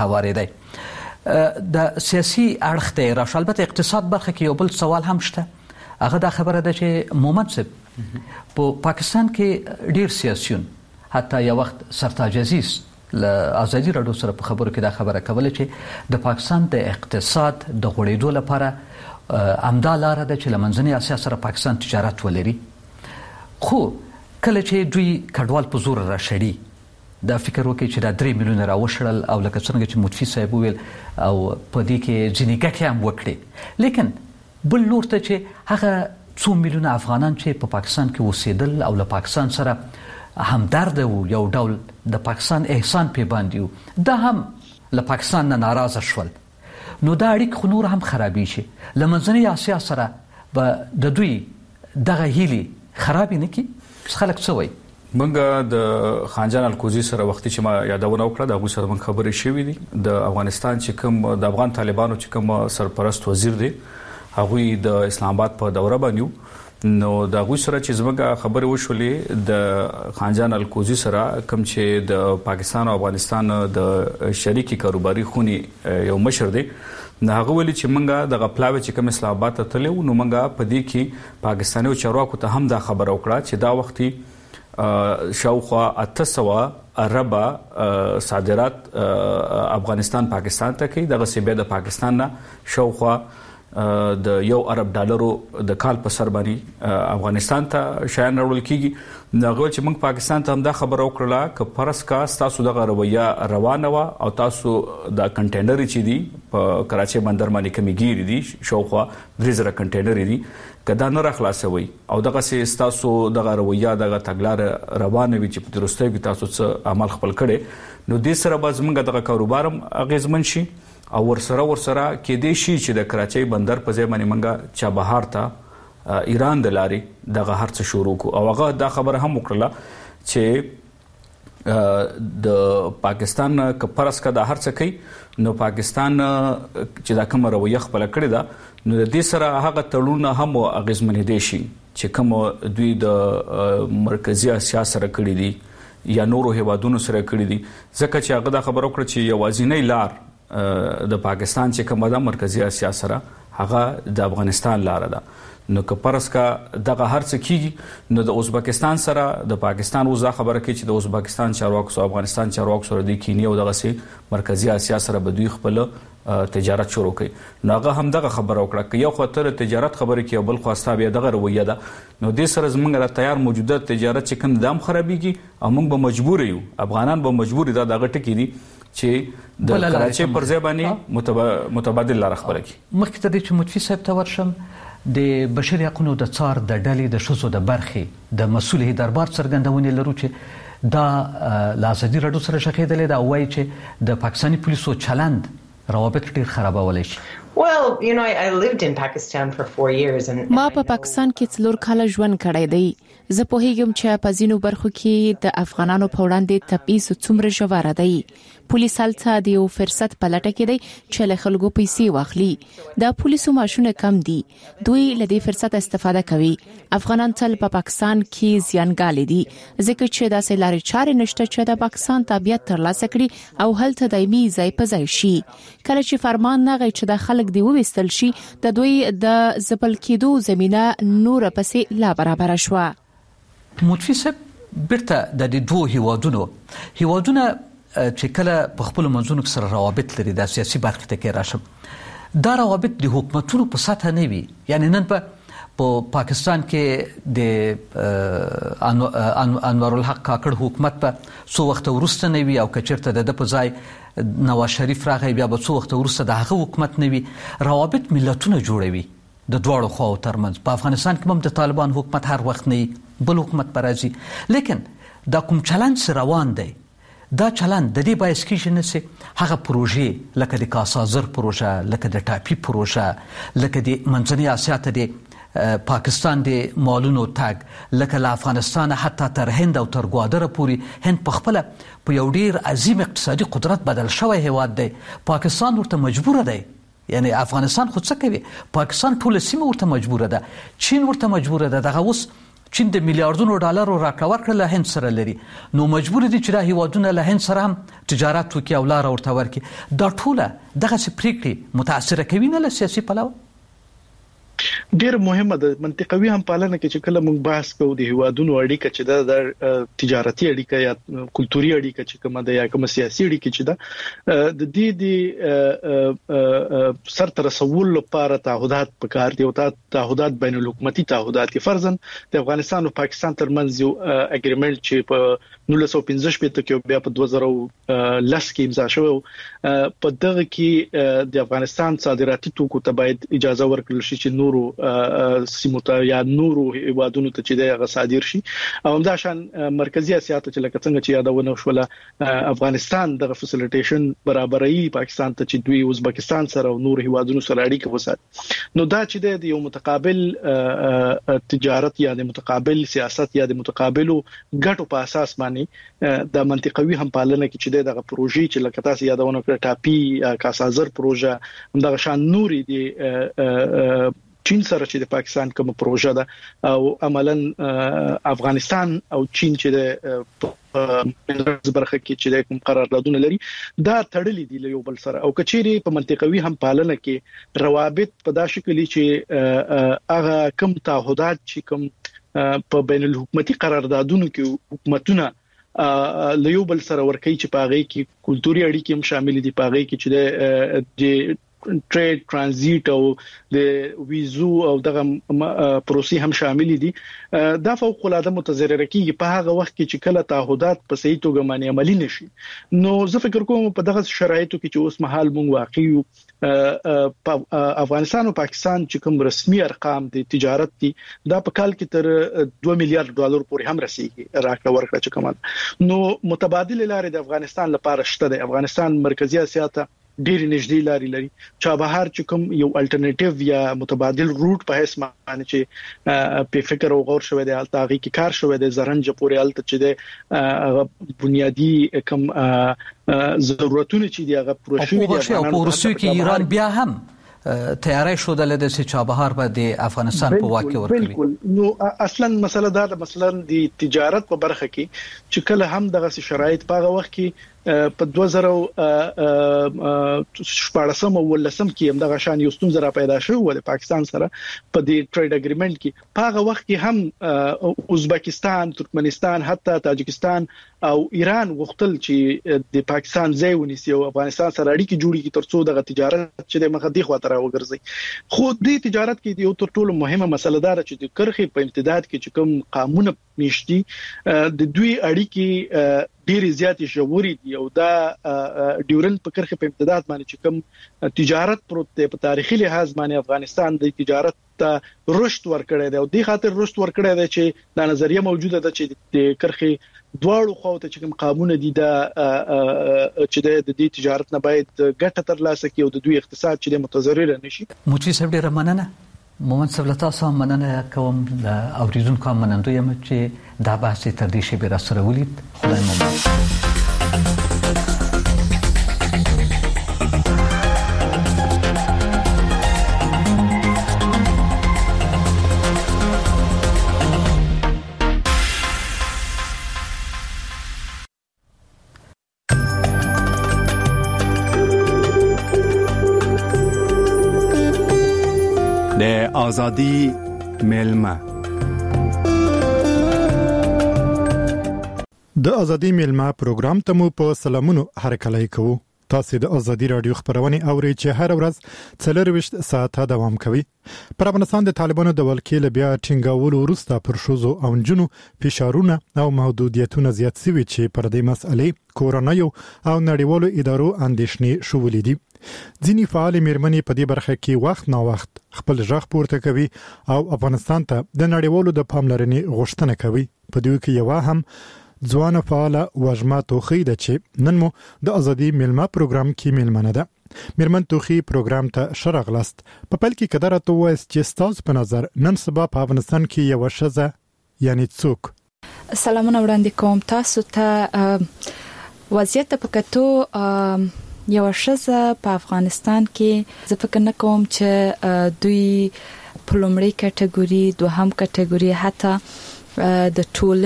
هوارېدی. د سیاسي اړخ ته راشه البته اقتصاد برخه کې یو بل سوال هم شته. هغه دا خبره ده چې مومند صاحب په پاکستان کې ډیر سیاسيون حتی یو وخت سرتاج عزیز له ازادي راډیو سره په خبرو کې دا خبره کوله چې د پاکستان د اقتصاد د غوړېدو لپاره امدا لاره ده چې لمنځنۍ اسیا سره پاکستان تجارت ولري. خو کله چې دوی کډوال په زور راشړي دا فکر وکړي چې دا درې میلیونه راوشړل او لکه څنګه چې متفي صاحب وویل او په دې کې ځینې ګټې هم وکړي، لیکن بل لور ته چې هغه څو میلیونه افغانان چې په پاکستان کې اوسېدل او له پاکستان سره همدرد وو، یو ډول د پاکستان احسان پې باندې وو، دا هم له پاکستان نه ناراضه شول. نو دا اړیکې خو نور هم خرابې شي. له منځنۍ اسیا سره به د دوی دغه هیلې خرابې نه کړي؟ خلک څه وایي؟ موږ د خانجان الکوزي سره وختي چې ما یادونه وکړه د هغوی سره موږ خبرې شوې دي. د افغانستان چې کوم د افغان طالبانو چې کوم سرپرست وزیر دی هغوی د اسلام آباد په دوره باندې نو د هغوی سره چې زموږ خبرې وشولې د خانجان الکوزي سره کوم چې د پاکستان او افغانستان د شریکي کاروباري خونې یو مشر دی نو هغه ویلي چې موږ د غپلاوي چې کوم اسلام آباد ته تلو نو موږ په دې کې پاکستاني چارواکو ته هم دا خبره وکړه چې دا وختي شاوخوا اته سوه اربه صادرات افغانستان پاکستان ته کوي. دغه سی بیا د پاکستان نه شاوخوا د یو ارب ډالرو د کال په سر باندې افغانستان ته شایان راوړل کیږي. هغه چې موږ پاکستان ته هم دا خبره وکړه ک پرس کا تاسو دغه رویه روانه و او تاسو د کنټینر چې دي په کراچي بندر باندې کمیګيري دي شاوخوا درې زره کنټینر دي کدا نه راخلاصوي او دغه سي تاسو دغه رویه دغه تګلار روانه وي چې په درسته کې تاسو څه عمل خپل کړي نو د سره باز موږ دغه کاروبارم اغیزمن شي او ورسره ورسره کې دې شي چې د کراچي بندر په ځای باندې منګه چابهار ته ایران د لاري دغه هرڅ شروع کو او هغه دا خبره هم وکړه چې د پاکستان کپرس کا د هرڅ کوي نو پاکستان چې دا کوم رویه خپل کړی دا نو د دې سره هغه تړونه هم اغیزمن دي شي چې کوم دوی د مرکزی اسیا سره کړی دي یا نورو هیوادونو سره کړی دي ځکه چې هغه دا خبره وکړه چې یوازینی لار د پاکستان چې کومه د مرکزی اسیا سره هغه د افغانستان لار ده نو که پرس کا دغه هرڅ کیږي نو د ازبکستان سره د پاکستان وزا خبره کوي چې د ازبکستان چارواکو سره افغانستان چارواکو سره د کینی او دغه سي مرکزی اسیا سره به دوی خپل تجارت شروع کړي نو هغه هم دغه خبره وکړه چې یو خاطر تجارت خبره کوي بل خواسته بیا دغه رویه ده نو د سره زمونږ را تیار موجوده تجارت چې کوم دام خرابيږي او موږ به مجبور یو افغانان به مجبور دي دغه ټکی دي چې د کراچي پر ځای باندې متبادل لار خبره کوي. مخکې ته چې متفي صاحب ته ورشم د بشري حقوقو د څار د ډلې د شوزو د برخې د مسؤلې دربار څرګندونې لرو چې دا لاسدي رډو سره شخېدلې دا وایي چې د پاکستاني پولیسو چلند روابط ډیر خرابولای شي. Well, you know, I, I lived in Pakistan for four years and ما په پاکستان کې څلور کاله ژوند کړی دی. زه پوهیږم چې په ځینو برخو کې د افغانانو په وړاندې تبعیض څومره ژور دی. پولیس هلته د یو فرصت په لټه کې دی چې له خلکو پیسې واخلي. د پولیسو ماشونه کم دي. دوی له دې فرصت استفاده کوي. افغانان تل په پاکستان کې زیانګال دي ځکه چې د سیلاري چارې نشته چې د پاکستان تابعیت ترلاسه کړي او هلته دایمي ځای په ځای شي. کله چې فرمان نه غي چې د خلک دی وويستل شي د دوی د زبل کېدو زمينه نور پسې لا برابر شوه. متفي صاحب بیرته د دې دوه هیوادونو هیوادونه چې کله په خپل منځونو سره روابط لري د سیاسي برخه ته کې راشم دا روابط د حکومتونو په سطح نه وي یعنی نن په په پاکستان کې د انور الحق کاکړ حکومت په څو وخت ورسته نه وي او کچرته د په ځای نواز شریف راغی بیا په څو وخت ورسته د هغه حکومت نه وي روابط ملتونه جوړوي د دواړو خواو ترمنځ. په افغانستان کې هم د طالبان حکومت هر وخت نه بل حکومت پرازي لیکن دا کوم چلند سره روان دی دا چلند د دې باعث کیږي چې هغه پروژې لکه د کاسازر پروژه لکه د ټاپي پروژه لکه د منځنۍ اسیا ته د پاکستان د مالونو تاګ لکه له افغانستان حتی تر هند او تر ګوادره پورې هند په خپل په یو ډیر عظیم اقتصادي قدرت بدل شوی هیواد دی پاکستان ورته مجبور دی یعنی افغانستان خود څه کوي پاکستان ټول سیمه ورته مجبور ده چین ورته مجبور ده دغه اوس چین د میلیارډونو ډالرو راکړه ورکړه له هند سره لري، نو مجبور دي چې دا هیوادونه له هند سره هم تجارت وکړي او لار ورته ورکړي. دا ټوله دغه پریکړې متاثر کوي نه له سیاسي پلوه؟ ډیر مهمه ده منطقوي هم پالنه کې چې کله موږ بحث کوو د هیوادونو اړیکه چې د تجارتي اړیکه یا کلتوري اړیکه چې کومه ده یا کومه سیاسي اړیکه چې ده د دې د سر تر رسول لپاره تعهدات پکار دي او تعهدات بین الحکومتي تعهدات کې فرضاً د افغانستان او پاکستان ترمنځ یو اګریمنت چې په نولس سوه پنځه شپږ کې بیا په دوه زره لس کې امضا شوی په دغه کې د افغانستان صادراتي توکو ته باید اجازه ورکړل شي چې نورو سیمو ته یا نورو هیوادونو ته چې دغه صادر شي او همدا شان مرکزی اسیا ته چې لکه څنګه چې یادونه شوله افغانستان دغه فسیلیټیشن برابرۍ پاکستان ته چې دوی ازبکستان سره او نور هیوادونو سره اړیکه وساتي. نو دا چې د یو متقابل تجارت یا د متقابل سیاست یا د متقابلو ګټو په اساس باندې د منطقوي هم پالنه کې چې دغه پروژې چې لکه تاسو یادونه کړه ټاپي کاسازر پروژه همدغه شان نوري دی چین سره چې د پاکستان کوم پروژه ده او عملاً افغانستان او چین چې د برخه کې چې د کوم قراردادونه لري دا تړلې دي له یو بل سره او کچېری په منطقوي هم پالنه کې روابط په دا شکل چې هغه کم تعهدات چې کوم په بین الحکومتي قراردادونو کې حکومتونه له یو بل سره ورکوي چې په هغه کې کلتوري اړیکې هم شامل دي، په هغه کې چې د ټریډ ترانزیت او د ویزو او دغه پروسې هم شامل دي. دا فوق العاده متضرر کیږي په هغه وخت کې چې کله تعهدات په صحیح توګه باندې عملی نشي. نو زه فکر کوم په دغه شرایطو کې چې اوس مهال مونږ واقعي په افغانستان او پاکستان چې کوم رسمي ارقام د تجارت دي دا په کال کې تر دوه میلیارډ ډالر پورې هم رسیدي راکړه ورکړه چې کومه. نو متبادل لارې د افغانستان لپاره شته د افغانستان مرکزی اسیا ته ډېر نږدې لاري لري. چابهار چې کوم یو الټرنیټیو یا متبادل روټ په هیڅ معنی چې په فکر او غور شوی دی الته غي کې کار شوی دی زرنج پورې الته چې د بنیادی کوم ضرورتونه چې دی هغه پروژې دي او په روسیه کې ایران بیا هم تیاری شو د لدې چې چابهار به د افغانستان په واک کې ورکړي. بالکل نو اصلا مسله دا د مثلا د تجارت په برخه کې چې کله هم دغه شرایط په هغه وخت کې په دوه زره شپږم او ولسم کې هم دغه شان یو ستونزه را پیدا شوه د پاکستان سره په دې ټریډ اګریمنت کې. په هغه وخت کې هم ازبکستان، ترکمنستان، حتی تاجکستان او ایران غوښتل چې د پاکستان ځای ونیسي او افغانستان سره اړیکې جوړې کړي ترڅو دغه تجارت چې د مخدي خواته راوګرځي. خو د تجارت کې یو تر ټولو مهمه مسله ده چې د کرخې په امتداد کې چې کوم قانون میشتي د دوی اړیکې ډېری زیاتې ژورې دي او دا ډیورنډ په کرخه په امتداد باندې چې کوم تجارت پروت دی په تاریخي لحاظ باندې افغانستان د تجارت ته رشد ورکړی دی او د خاطر رشد ورکړی دی چې دا نظریه موجوده ده چې د کرخه دواړو خواته چې کوم قانون دي دا چې د دې تجارت نه باید ګټه ترلاسه کړي او د دوی اقتصاد چې د متضرر نشي. موچی صاحب ډیره مننه. محمد سبلتا صاحب مننه کوم د اوریدونکو منندوی یم چې دا بحث تر دې شی به را سره ولید. خدای مو د ازادي ملما د ازادي ملما پروګرام ته مو په سلامونو هرکلای کوو. تاسو د ازادي رادیو خبرونه اورئ چې هر ورځ څلرويشت ساعته دوام کوي. پر افغانستان د طالبانو د ولکې بیا ټینګاولو وروسته پر شوزو او جنو فشارونه او محدودیتونه زیات شوي چې پر دې مسئلې کورونایو او نړیوالو ادارو اندېښنې شولې دي. ځینی فعال میرمنې په دې برخه کې وخت نا وخت خپل ژغ پورته کوي او افغانستان ته د نړیوالو د پاملرنې غوښتنه کوي. په دوی کې یو هم ځوان فعال وژما توخی د چې نن مو د ازادي ملما پروګرام کې ملمنه ده. میرمن توخی پروګرام ته شرغلست په پل کې قدر ته وایي چې ستاسو په نظر نن سبا په افغانستان کې یو شزه یعنی څوک. سلامونه وړاندې کوم تاسو ته. وضعیت په کتو یو شزه په افغانستان کې زه فکر نه کوم چې دوی په لومړی کټګوري دوهم کټګوري حتی د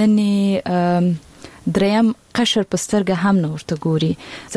ټولنې دریم قشر پسترګه هم نه ورته ګوري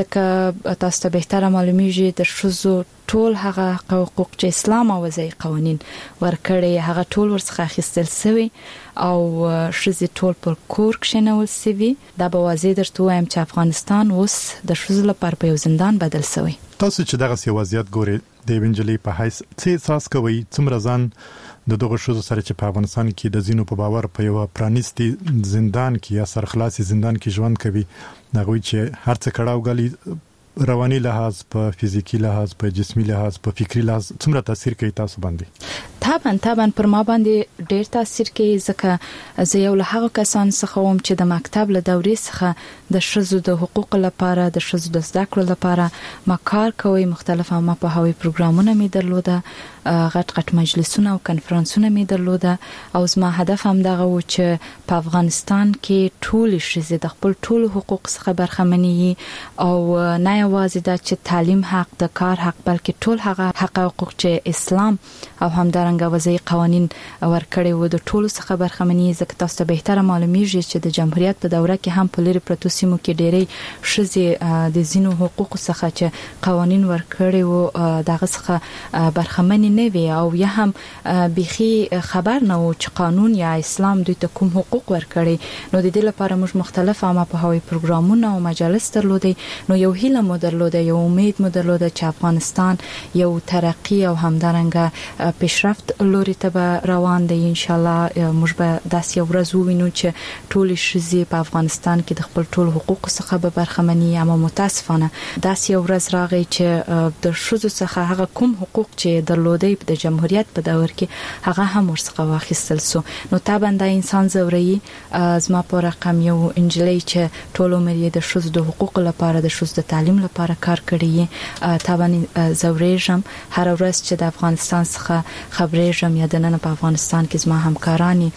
ځکه تاسو ته بهتره معلومیږي د شذو ټول هغه حقوق چې اسلام او وضعي قوانين ورکړي هغه ټول ورڅخه اخیستل شوی او شذې ټول پر کور کښنول شوی دا به واضح درته وایم چې افغانستان اوس د شذو لپاره په یو زندان بدل شوی. تاسو چې دغه سی وضعیت ګوري د وینجلی په حیث څه احساس کوي څومره ځان د دغه شذو سره چې په افغانستان کې د زینو په باور په یو پرانیستي زندان کې یا سرخلاصي زندان کې ژوند کوي نغوي چې هر څه کړهو غلي رواني لحاظ په فزیکی لحاظ په جسمي لحاظ په فکری لحاظ څومره تاثیر کوي تاسو باندې؟ طبعا طبعا پر ما باندې ډېر تاثیر کوي ځکه زه یو له هغه کسان څخه وم چې د مکتب له دورې څخه د شذو د حقوق لپاره د شذو د زده کړو لپاره ما کار کوي مختلفه ما په هوی پروګرامونه می درلوده غټ غټ مجلسونه او کنفرانسونه می درلوده او زما هدف هم دغه و چې په افغانستان کې ټول شذې د خپل ټول حقوق څخه برخمنې او نه یوازې د چې تعلیم حق د کار حق بلکې ټول هغه حق حقوق چې اسلام او همدارنګه وضعي قوانين ورکړي وو د ټولو څخه برخمنې ځکه تاسو ته بهتره معلومیږي چې د جمهوریت په دوره کې هم په لری پروتو سیمو کې ډېری شذې د زینو حقوق څخه چې قوانين ورکړي وو دغه څخه برخمنې نه وي او یا هم بيخي خبر نه و چې قانون یا اسلام دوی ته کوم حقوق ورکړي نو د دې لپاره موږ مختلف عامه په هوی پروګرامونه او مجالس درلودي نو یو هیله مو درلوده یو امید مو درلوده چې افغانستان یو ترقی او همدارنګه پیشرفت لوري ته روان دی ان شاء الله موږ به داسې یو ورځ ووینو چې ټول شذې په افغانستان کې د خپل ټول حقوق څخه به برخمني اما متاسفانه داسې یو ورځ راغی چې د شذو څخه هغه کوم حقوق چې درلودي د جمهوریت په دور کې هغه هم ورڅخه واخیستل سو نو طبعا د انسان زوري زما په رقم یو انجلۍ چې ټول عمر یې د شذو د حقوق لپاره د شذو د تعلیم لپاره کار کړی طبعا زوريجم هر ورځ چې د افغانستان څخه خبرېږم یا د نن په افغانستان کې زما همکارانی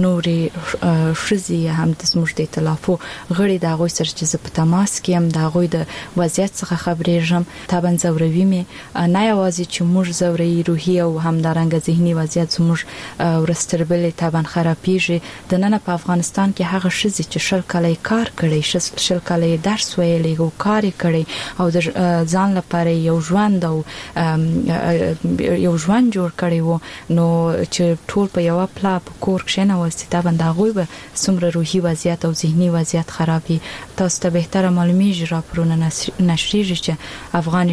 نورې شذې هم د زموږ د ائتلافو غړي د غوي سره چې په تماس کې هم د غوي د وضعیت څخه خبرېږم طبعا زوروي مې نه یوازې چې موږ زوري روحي او همدارنګه ذهني وضعیت زموږ ورستربلې طبعا خرابېږي د نن په افغانستان کې هغه شذې چې شل کال کار کړي شل کال درس ویلې او کار کړي او د ځان لپاره یو ژوند او یو ژوند جوړ کړي وو نو چې ټول په یو پلا په کور کې نه وستي دا باندې غوي به سمره روحي وضعیت او ذهني وضعیت خرابي تاسو ته بهتره معلومیږي راپورونه نشریږي چې افغان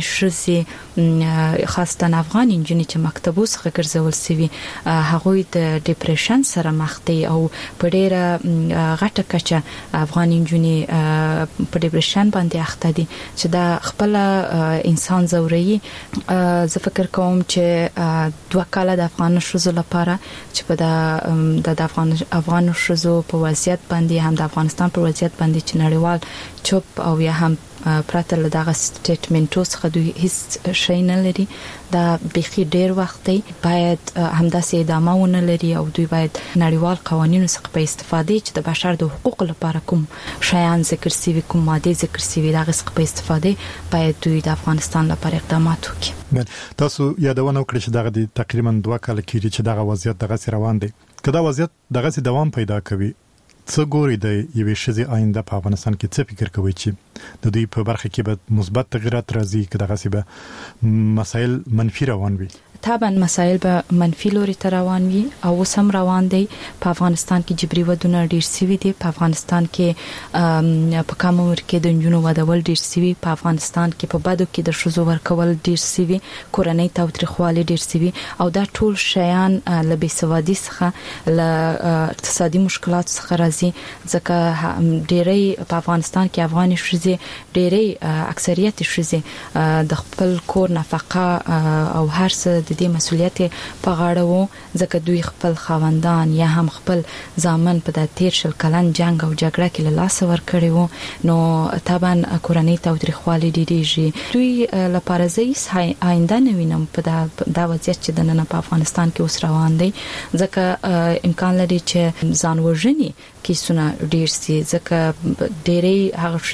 شذې خاصه افغان انجنیر چې مکتبو څخه ګرځول سوي هغه د ډیپریشن سره مخ دي او په ډیره غټه کچه افغان انجنیر په ډیپریشن باندې اخته دي چې دا خپل انسان زوري زه فکر کوم چې دوه کاله د افغان شذو لپاره چې په د افغان افغان شذو په وضعیت باندې هم د افغانستان په وضعیت باندې چې نړیوال چوپ او یا هم پراته له دغه سټیټمنټو څخه دوی هیڅ شي نه لري دا بيخي ډیر وخت دی باید همداسې ادامه ونه لري او دوی باید نړیوال قوانینو څخه په استفاده چې د بشر د حقوقو لپاره کوم شیان ذکر سوي کوم ماده ذکر سوي دغه څخه په استفاده باید دوی د افغانستان لپاره اقدامات وکړي. تاسو یادونه وکړئ چې دغه تقریبا دوه کال کېږي چې دغه وضعیت دغه روان دی کله وضعیت دغه دوام پیدا کوي څه ګوري د یوې شذې آینده په افغانستان کې څه فکر کوي چې د دوی په برخه کې به مثبت تغیرات راځي که دغه سی به مسایل منفي روان وي؟ طبعا مسایل به منفي لوري ته روان وي او سم روان دي په افغانستان کې جبري ودونه ډیر سوي دي په افغانستان کې په کوم ور کې د جنونو ودول ډیر سوي په افغانستان کې په بدو کې د شذو ورکول ډیر سوي کورنۍ تاوتریخوالي ډیر سوي او دا ټول شیان له بېسوادي څخه له اقتصادي مشکلات څخه راځي ځکه ډیری په افغانستان کې افغان شذې ډیری اکثریت شذې د خپل کور نفقه او هر څه د دې مسولیت په غاړه وو ځکه دوی خپل خاوندان یا هم خپل ځامن په د تیر شل کلن جنگ او جګړه کې له لاس ور کړی وو نو طبعا کورنۍ تاوتریخوالي ډیریږي دوی لپاره زه آینده نه وینم په دا وضعیت چې د نن په افغانستان کې اوس روان دی ځکه امکان لري چې ځان وژنې کیسونه ډیر سي ځکه ډېری هغه شذې چې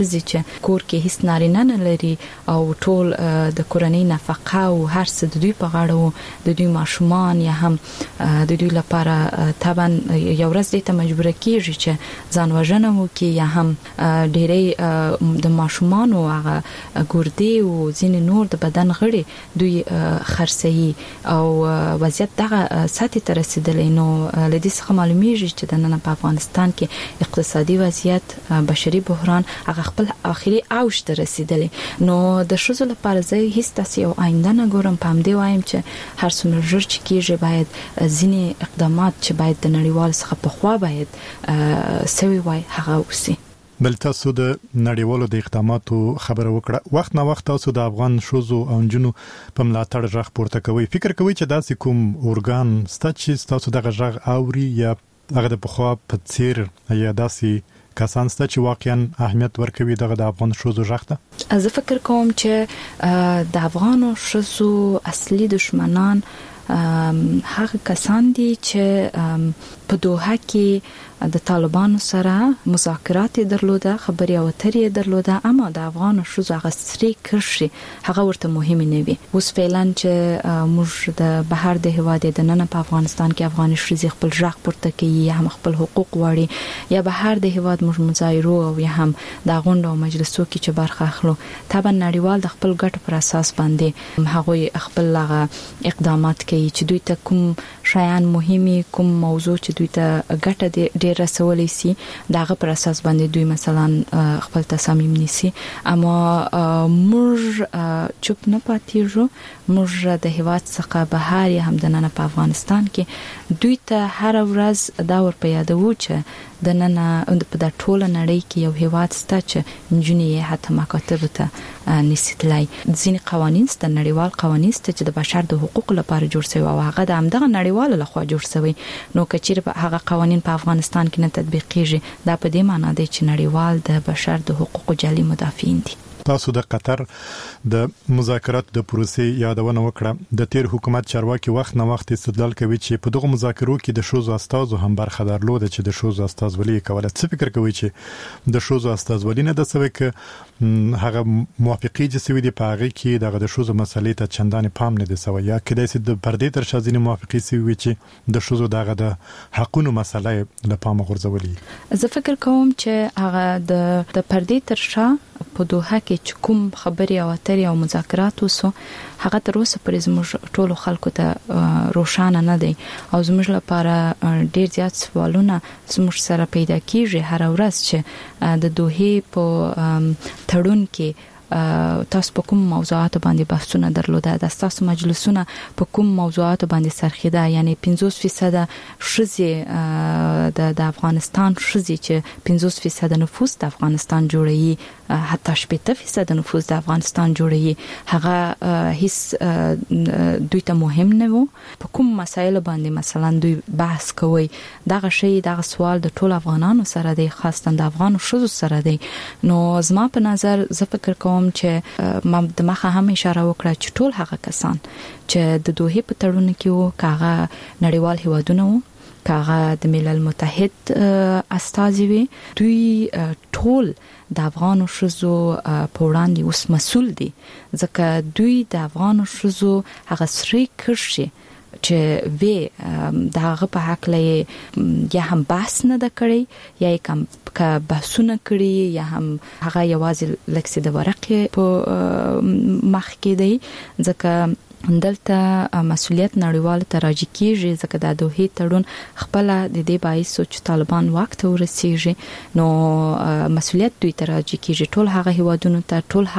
چې کور کې هیڅ نارینه نه لري او ټول د کورنۍ نفقه او هر څه د دوی په غاړه د دوی ماشومان یا هم د دوی لپاره طبعا یو ورځ دې ته مجبور کیږي چې ځان وژنه وکړي یا هم ډېرې د ماشومان او هغه ګردې او ځینې نور د بدن غړي دوی خرڅي او وضعیت دغه ساتي تر رسیدلې نو لدې څخه معلومیږي چې د نن په افغانستان کې اقتصادي وضعیت بشري بحران هغه خپل اخري اوج ته رسیدلې نو د شذو لپاره زه هیڅ تاسو یو آینده نه ګورم په همدې وایم چې هر څومره ژر چې کېږي باید ځینې اقدامات چې باید د نړیوال څخه په خوا باید سوي وای هغه وسی بل تاسو د نړیوالو د اقداماتو خبره وکړه وخت نه وخت تاسو د افغان شوزو او جنو په ملاتړ ژغ پورته کوي فکر کوي چې داسې کوم اورګان ستاسو تاسو دغه ژغ اوري یا هغه د پخوا په څیر یا داسې کسان ستاسو چې واقعا اهمیت ورکوي دغه د افغان شوزو ژغ ته زه فکر کوم چې د افغان شوزو اصلي دشمنان هغه کسان دي چې په دوحه کې د طالبانو سره مذاکرات درلوده خبري او اترې درلوده اما د افغان شوزو غسري کرشي هغه ورته مهم نه وي اوس فعلا چې موږ د بهر د هواد د نن په افغانستان کې افغان شوزي خپل ژغ پورته کوي یا هم خپل حقوق وړي یا بهر د هواد موږ مظاهرو او یا هم د غونډو او مجلسو کې چې برخه اخلو طبعا نړیوال د خپل ګټ پر اساس باندې هغه خپل لغه اقدامات کوي چې دوی ته کوم شایان مهمي کوم موضوع چې دوی ته ګټه ډېر رسولې سي داغه پر اساس باندې دوی مثلا خپل تصامیم نیسي اما موږ چوپ نه پاتېږو موږ د هواد څخه بهر هم د نن په افغانستان کې دوی ته هر ورځ دا ور په یادو چې د نن په د ټوله نړۍ کې یو هواد ستا چې انجنیری حتی مکاتب ته نسیتلای ځینې قوانین ست نړیوال قوانین ست چې د بشر د حقوقو لپاره جوړ شوی او هغه د همدغه نړیوال لخوا جوړ شوی نو کچیر هغه قوانین په افغانستان کې نه تطبیقیږي دا په دې معنی دی چې نړیوال د بشر د حقوقو جالي مدافعین دي تاسو د قطر د مذاکرات د پروسې یادونه وکړه د تیر حکومت چارواکي وخت نه وخت استدلال کوي چې په دغه مذاکرو کې د شوزو استازو هم برخه درلوده چې د شوزو استازولي کوله څه فکر کوي چې د شوزو استازولي نه د سوي ک هغه موافقي چې سوي دی په هغه کې دغه د شوزو مسلې ته چندان پام نه دی سوي یا کله چې د پردې تر شازینی موافقي سوي چې د شوزو دغه د حقونو مسلې له پام غورځولي زه فکر کوم چې هغه د د پردې تر شا په دوحه کې چې کوم خبري او اترې او مذاکرات وسو هغه تر اوسه پرې زموږ ټولو خلکو ته روښانه نه دی او زموږ لپاره ډیر زیات سوالونه زموږ سره پیدا کیږي هر ورځ چې د دوحه په تړون کې تاسو په کوم موضوعات باندې بحثونه درلوده د تاسو مجلسونه په کوم موضوعات باندې سرخیده یعنی پنځوس فیصد شذي د د افغانستان شذي چې پنځوس فیصد نفوس د افغانستان جوړي حتی شپږ فیصد نفوس د افغانستان جوړي هغه هیڅ دوی ته مهم نه وو په کوم مسایل باندې مثلا دوی بحث کوي دغه شی دغه سوال د ټول افغانانو سره دی خاصه د افغان شذو سره دی نو زما په نظر زه فکر کوم چې ما د مخه هم اشاره وکړه چې ټول هغه کسان چې د دوحه په تړون کې وو کاغه نړیوال هیوادونه وو کاغه د ملل متحد استازي وي دوی ټول د افغان شذو په وړاندې اوس مسؤل دي ځکه دوی د افغان شذو هغه سری کرشي چې وی داغه په حق لې یا هم بحث نه د کړی یا کوم کا بحثونه کړی یا هم هغه یوازې لکسي د ورقې په مخ کې دی ځکه دلته مسؤلیت نړیوال ته راځي کیږي ځکه د دوحه تړون خپل د دې باعث چې طالبان وخت ورسیږي نو مسؤلیت دوی ته راځي کیږي ټول هغه هیوادونو ته ټول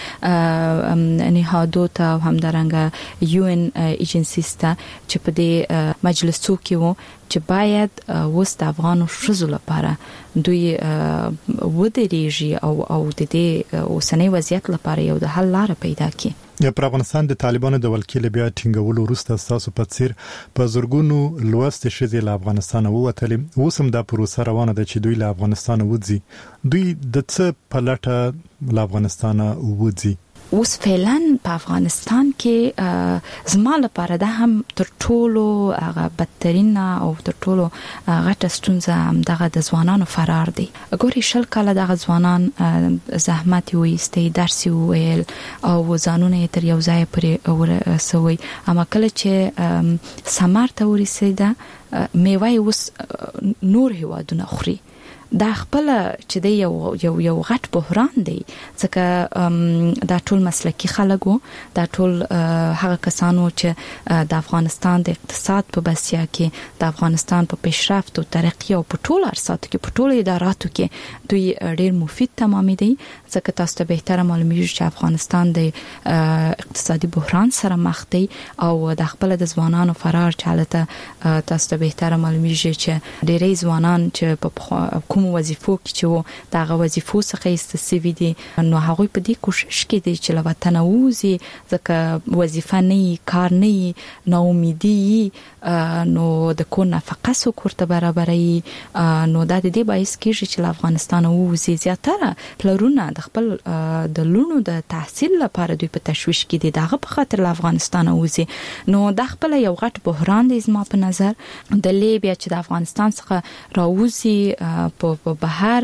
هغه نهادو ته همدارنګه یو ان ایجنسیز ته چې په دې مجلسو کې وو چې باید وست افغانو شذو لپاره دوی ودرېږي او او د دې اوسنۍ وضعیت لپاره یو د حل لار پیدا کړي یا پر افغانستان د طالبانو د ولکیل بیا ټینګولو وروسته تاسو په څیر په زورګونو لوست شې له افغانستان ووتلې اوسم د پروسه روانه ده چې دوی له افغانستان وځي دوی د څه په لټه له افغانستان وځي اوس فعلا په افغانستان کې زما لپاره دا هم تر ټولو هغه بدترین او تر ټولو غټه ستونزه هم دغه د ځوانانو فرار دی. ګوري شل کاله دغه ځوانان زحمت وایستي، درس ویل او ځانونه تر یو ځای پرې ورسوي، اما کله چې سمار ته ورسېده میوه اوس نور هیوادونه خوري. دا خپل چې دی یو یو یو غټ بحران دی، ځکه دا ټول مسلکی خلکو، دا ټول هغه کسانو چې د افغانستان د اقتصاد په بسیا کې، د افغانستان په پیشرفت او ترقی او په ټول ارساتو کې، په ټول اداراتو کې دوی ډیر مفید تمامې دي، ځکه تاسو ته به احترام معلومیږي چې افغانستان د اقتصادي بحران سره مخ دی او د خپل د ځوانانو فرار چالته تاسو ته به احترام معلومیږي چې ډیرې ځوانان چې په کوم وظیفو کې چې دغه وظیفو څخه استفاده دي، نو هغه په دې کوشش کې دي چې له وطن ووزي، ځکه وظیفه نه کار نه نو امیدي نو د کو نفقه سو کوړه برابرې، نو دا د دې باعث کېږي چې له افغانستان ووزي. زیاتره پلرونه د خپل د لونو د تحصیل لپاره دوی په تشویش کې دي، دغه په خاطر له افغانستان ووزي. نو د خپل یو غټ بحران دی زما په نظر. د لیبیا چې د افغانستان څخه راوځي په بهر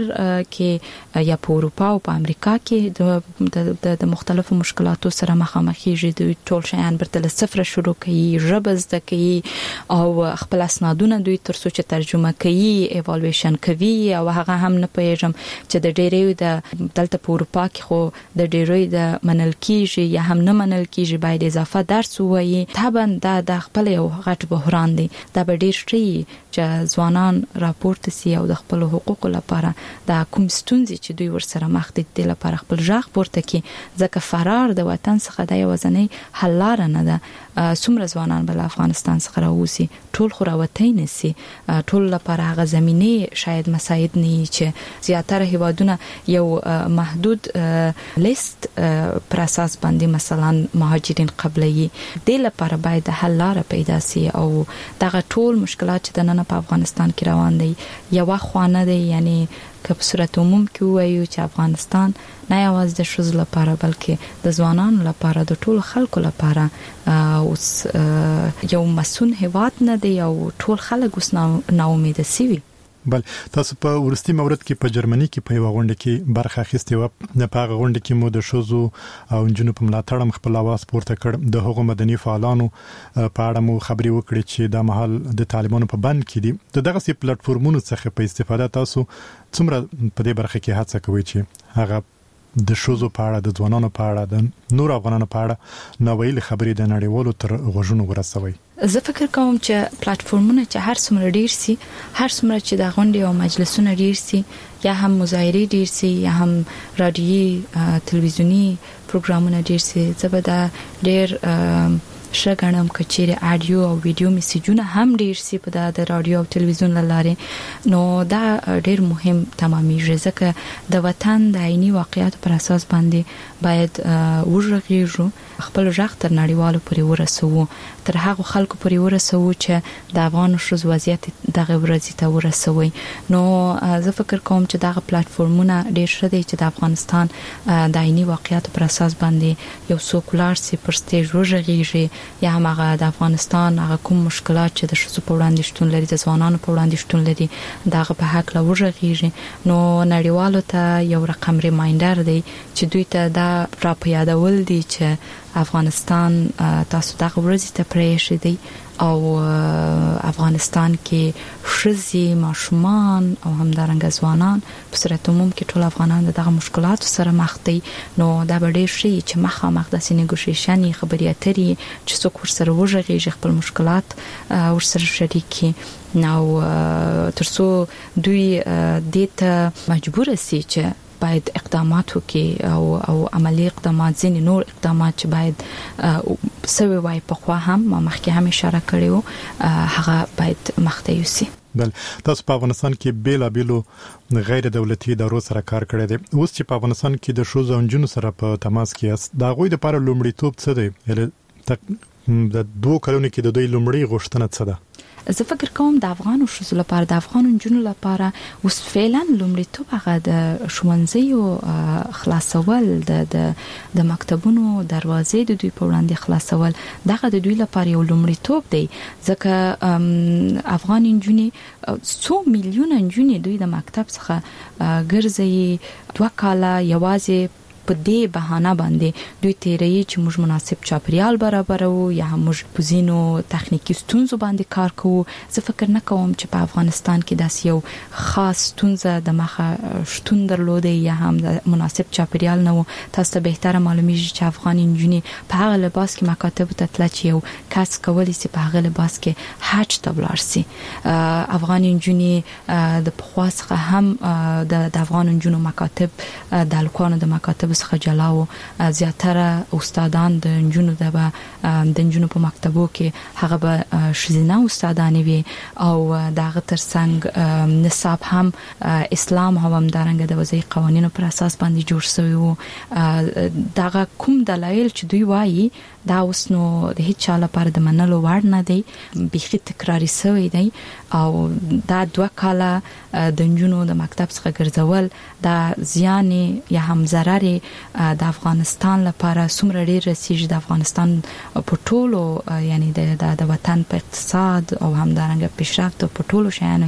کې یا په اروپا او په امریکا کې د د مختلفو مشکلاتو سره مخامخېږي، دوی ټول شیان برته له صفر شروع کوي، ژبه زده کوي او خپل اسنادونه دوی ترڅو چې ترجمه کوي، ایوالویشن کوي، او هغه هم نه پېژم چې د ډېرې د دلته په اروپا کې خو د ډېرې د منل کېږي یا هم نه منل کېږي، باید اضافه درس ووایي. طبعا دا د خپل یو غټ بحران دی. دا به ډېر شي چې ځوانان راپورته سي او د خپل حقوقو لپاره د کوم ستونزې چې دوی ورسره مخ دي د لپاره خپل ژغ پورته کړي، ځکه فرار د وطن څخه د یوازینۍ حل لار نه ده. څومره ځوانان بل افغانستان څخه راوځي، ټول خو راوتی نه سي، ټول لپاره هغه زمینه شاید مساعد نه چې زیاتره هیوادونه یو محدود لیست پر اساس باندې مثلا مهاجرین قبلي، د لپاره باید حل لار پیدا سي. او دغه ټول مشکلات چې د نن په افغانستان کې روان دي یو خوانه دي، یعنی که په صورت عموم کې وایو چې افغانستان نه یوازې د ښځو لپاره بلکې د ځوانانو لپاره، د ټولو خلکو لپاره اوس یو مسون هیواد نه دی او ټول خلک اوس نا امیده سوي. بل تاسو په ورستي مورد کې په جرمني کې په یو غونډه کې برخه اخیستې و، نه په غونډه کې مو د شوزو او جنونو په ملاتړ خپل आवाज پورته کړ. د هغو مدني فعالانو په اړه مو خبري وکړې چې د محل د طالبانو په بند کې دي. دغه سي پلیټ فارمونو څخه په استفاده تاسو څومره په دې برخه کې هڅه کوئ چې هغه د شوزو په اړه، د ځوانانو په اړه، د نور افغانانو په اړه نو ویل خبرې د نړیوالو تر غوږونو ورسوي؟ زه فکر کوم چې پلیټ فارمونه چې هر څومره ډیر سي، هر څومره چې د غونډې او مجلسونه ډیر سي، یا هم مظاهرې ډیر سي، یا هم رادیوي تلویزیونی پروګرامونه ډیر سي، زبدا ډیر شګنم کچېره اډیو او ویډیو میسجونه هم ډیر سي په د رادیو او تلویزیون لاره. نو دا ډیر مهم تمامي ځکه د وطن د عیني واقعیت پر اساس باندې باید وژغېږو، خپل ژغ تر نړیوالو پورې ورسوو، تر هغه خلکو پورې ورسوو چې د افغان شوز وضعیت دغه ورځې ته ورسوي. نو زه فکر کوم چې دغه پلیټ فارمونه ډیر ښه دي چې د افغانستان د عیني واقعیت پر اساس باندې یو سوکولار سي پر سټیج وژغېږي، یا هم هغه د افغانستان هغه کوم مشکلات چې د شوزو په وړاندې شتون لري، د ځوانانو په وړاندې شتون لري، دغه په حق لا وژغېږي. نو نړیوالو ته یو رقم ریمایندر دی چې دوی ته دا را په یادول دي چې افغانستان تاسو دغه ورځ ته پرېښی دی او افغانستان کې ښځې، ماشومان او همدارنګه ځوانان په صورت عموم کې ټول افغانان دغه مشکلاتو سره مخ دي. نو دا به ډېر شي چې مخامخ داسې نیګوشیشن خبرې اترې چې څوک ورسره وژغېږي، خپل مشکلات ورسره شریک کړي، نو ترڅو دوی دې ته مجبور سي چې باید اقدامات وکړي او او عملی اقدامات، ځینې نور اقدامات چې باید سوي وای په خوا هم ما مخکې هم اشاره کړې و، هغه باید مخته یوسي. بل تاسو په افغانستان کې بیل بیلو غیر دولتي ادارو سره کار کړی دی. اوس چې په افغانستان کې د شوزو او جنونو سره په تماس کې یاست، دا غوي د لپاره لومړیتوب څه دی؟ یعنی د دوه کلونو کې د دوی لومړی غوښتنه څه ده؟ زه فکر کوم د افغانو شوزو لپاره د افغانو جنو لپاره اوس فعلا لومړیتوب هغه د ښوونځیو خلاصول د د مکتبونو دروازې د دوی په وړاندې خلاصول دغه د دوی لپاره یو لومړیتوب دی ځکه افغان جنونی څو میلیونه جنونی دوی د مکتب څخه ګرځي دوه کاله یوازې په دې بهانه باندې دوی تیرې چې موږ مناسب چاپریال برابرو یا موږ په زینو تخنیکی ستونزو باندې کار کوو زه فکر نه کوم چې په افغانستان کې داس یو خاص ستونزه د مخه شتون درلوده یا هم د مناسب چاپریال نه تاسو ته بهتره معلومیږي چې افغان انجنی په هغه لباس کې مکاتب ته تل چې یو کس کولی سي په هغه لباس کې حج ته ولاړ سي افغان انجنی د پخواسخه هم د افغان انجنو مکاتب د الکوانو د مکاتب څخه جلاو زیاتره استادان د انجونو د د انجونو په مکتبو کې هغه به شزینه استادان وي او دغه ترڅنګ نصاب هم اسلام هم دارنګ د وضعي قوانینو پر اساس باندې جوړ شوی وو دغه کوم دلایل چې دوی وایي دا اوس نو د هیڅ چا لپاره د منلو وړ نه دی بيخي تکراری شوی دی او دا دوه کاله د انجونو د مکتب څخه ګرځول دا زیان یا هم ضرر د افغانستان لپاره څومره ډیر رسیږي د افغانستان په ټولو یعنی د د وطن په اقتصاد او هم دارنګ پیشرفت په ټولو شیانو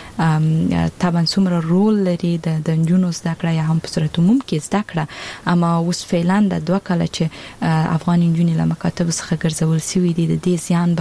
کې طبعا څومره رول لري د د انجونو زده کړه یا هم په صورت عموم کې زده کړه اما اوس فعلا د دوه کاله چې افغان انجونی مکاتب څخه ګرځول شوی دي د دې زیان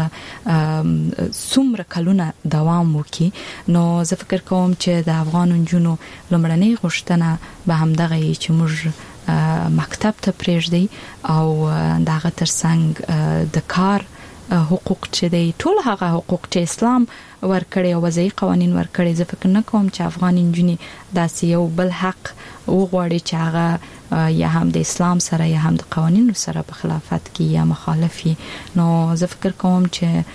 به څومره کلونه دوام وکړي نو زه فکر کوم چې د افغان جنونو لمړنۍ غوښتنه به هم دغه چې موږ مکتب ته پرېږدي او دغه ترڅنګ د کار حقوق چې دی ټول هغه حقوق چې اسلام ورکړي او وضعي قوانين ورکړي زه فکر نه کوم چې افغان انجنی داسې یو بل حق وغواړي چې هغه یا هم د اسلام سره یا هم د قوانینو سره په خلافت کې یا مخالفي نو زه فکر کوم چې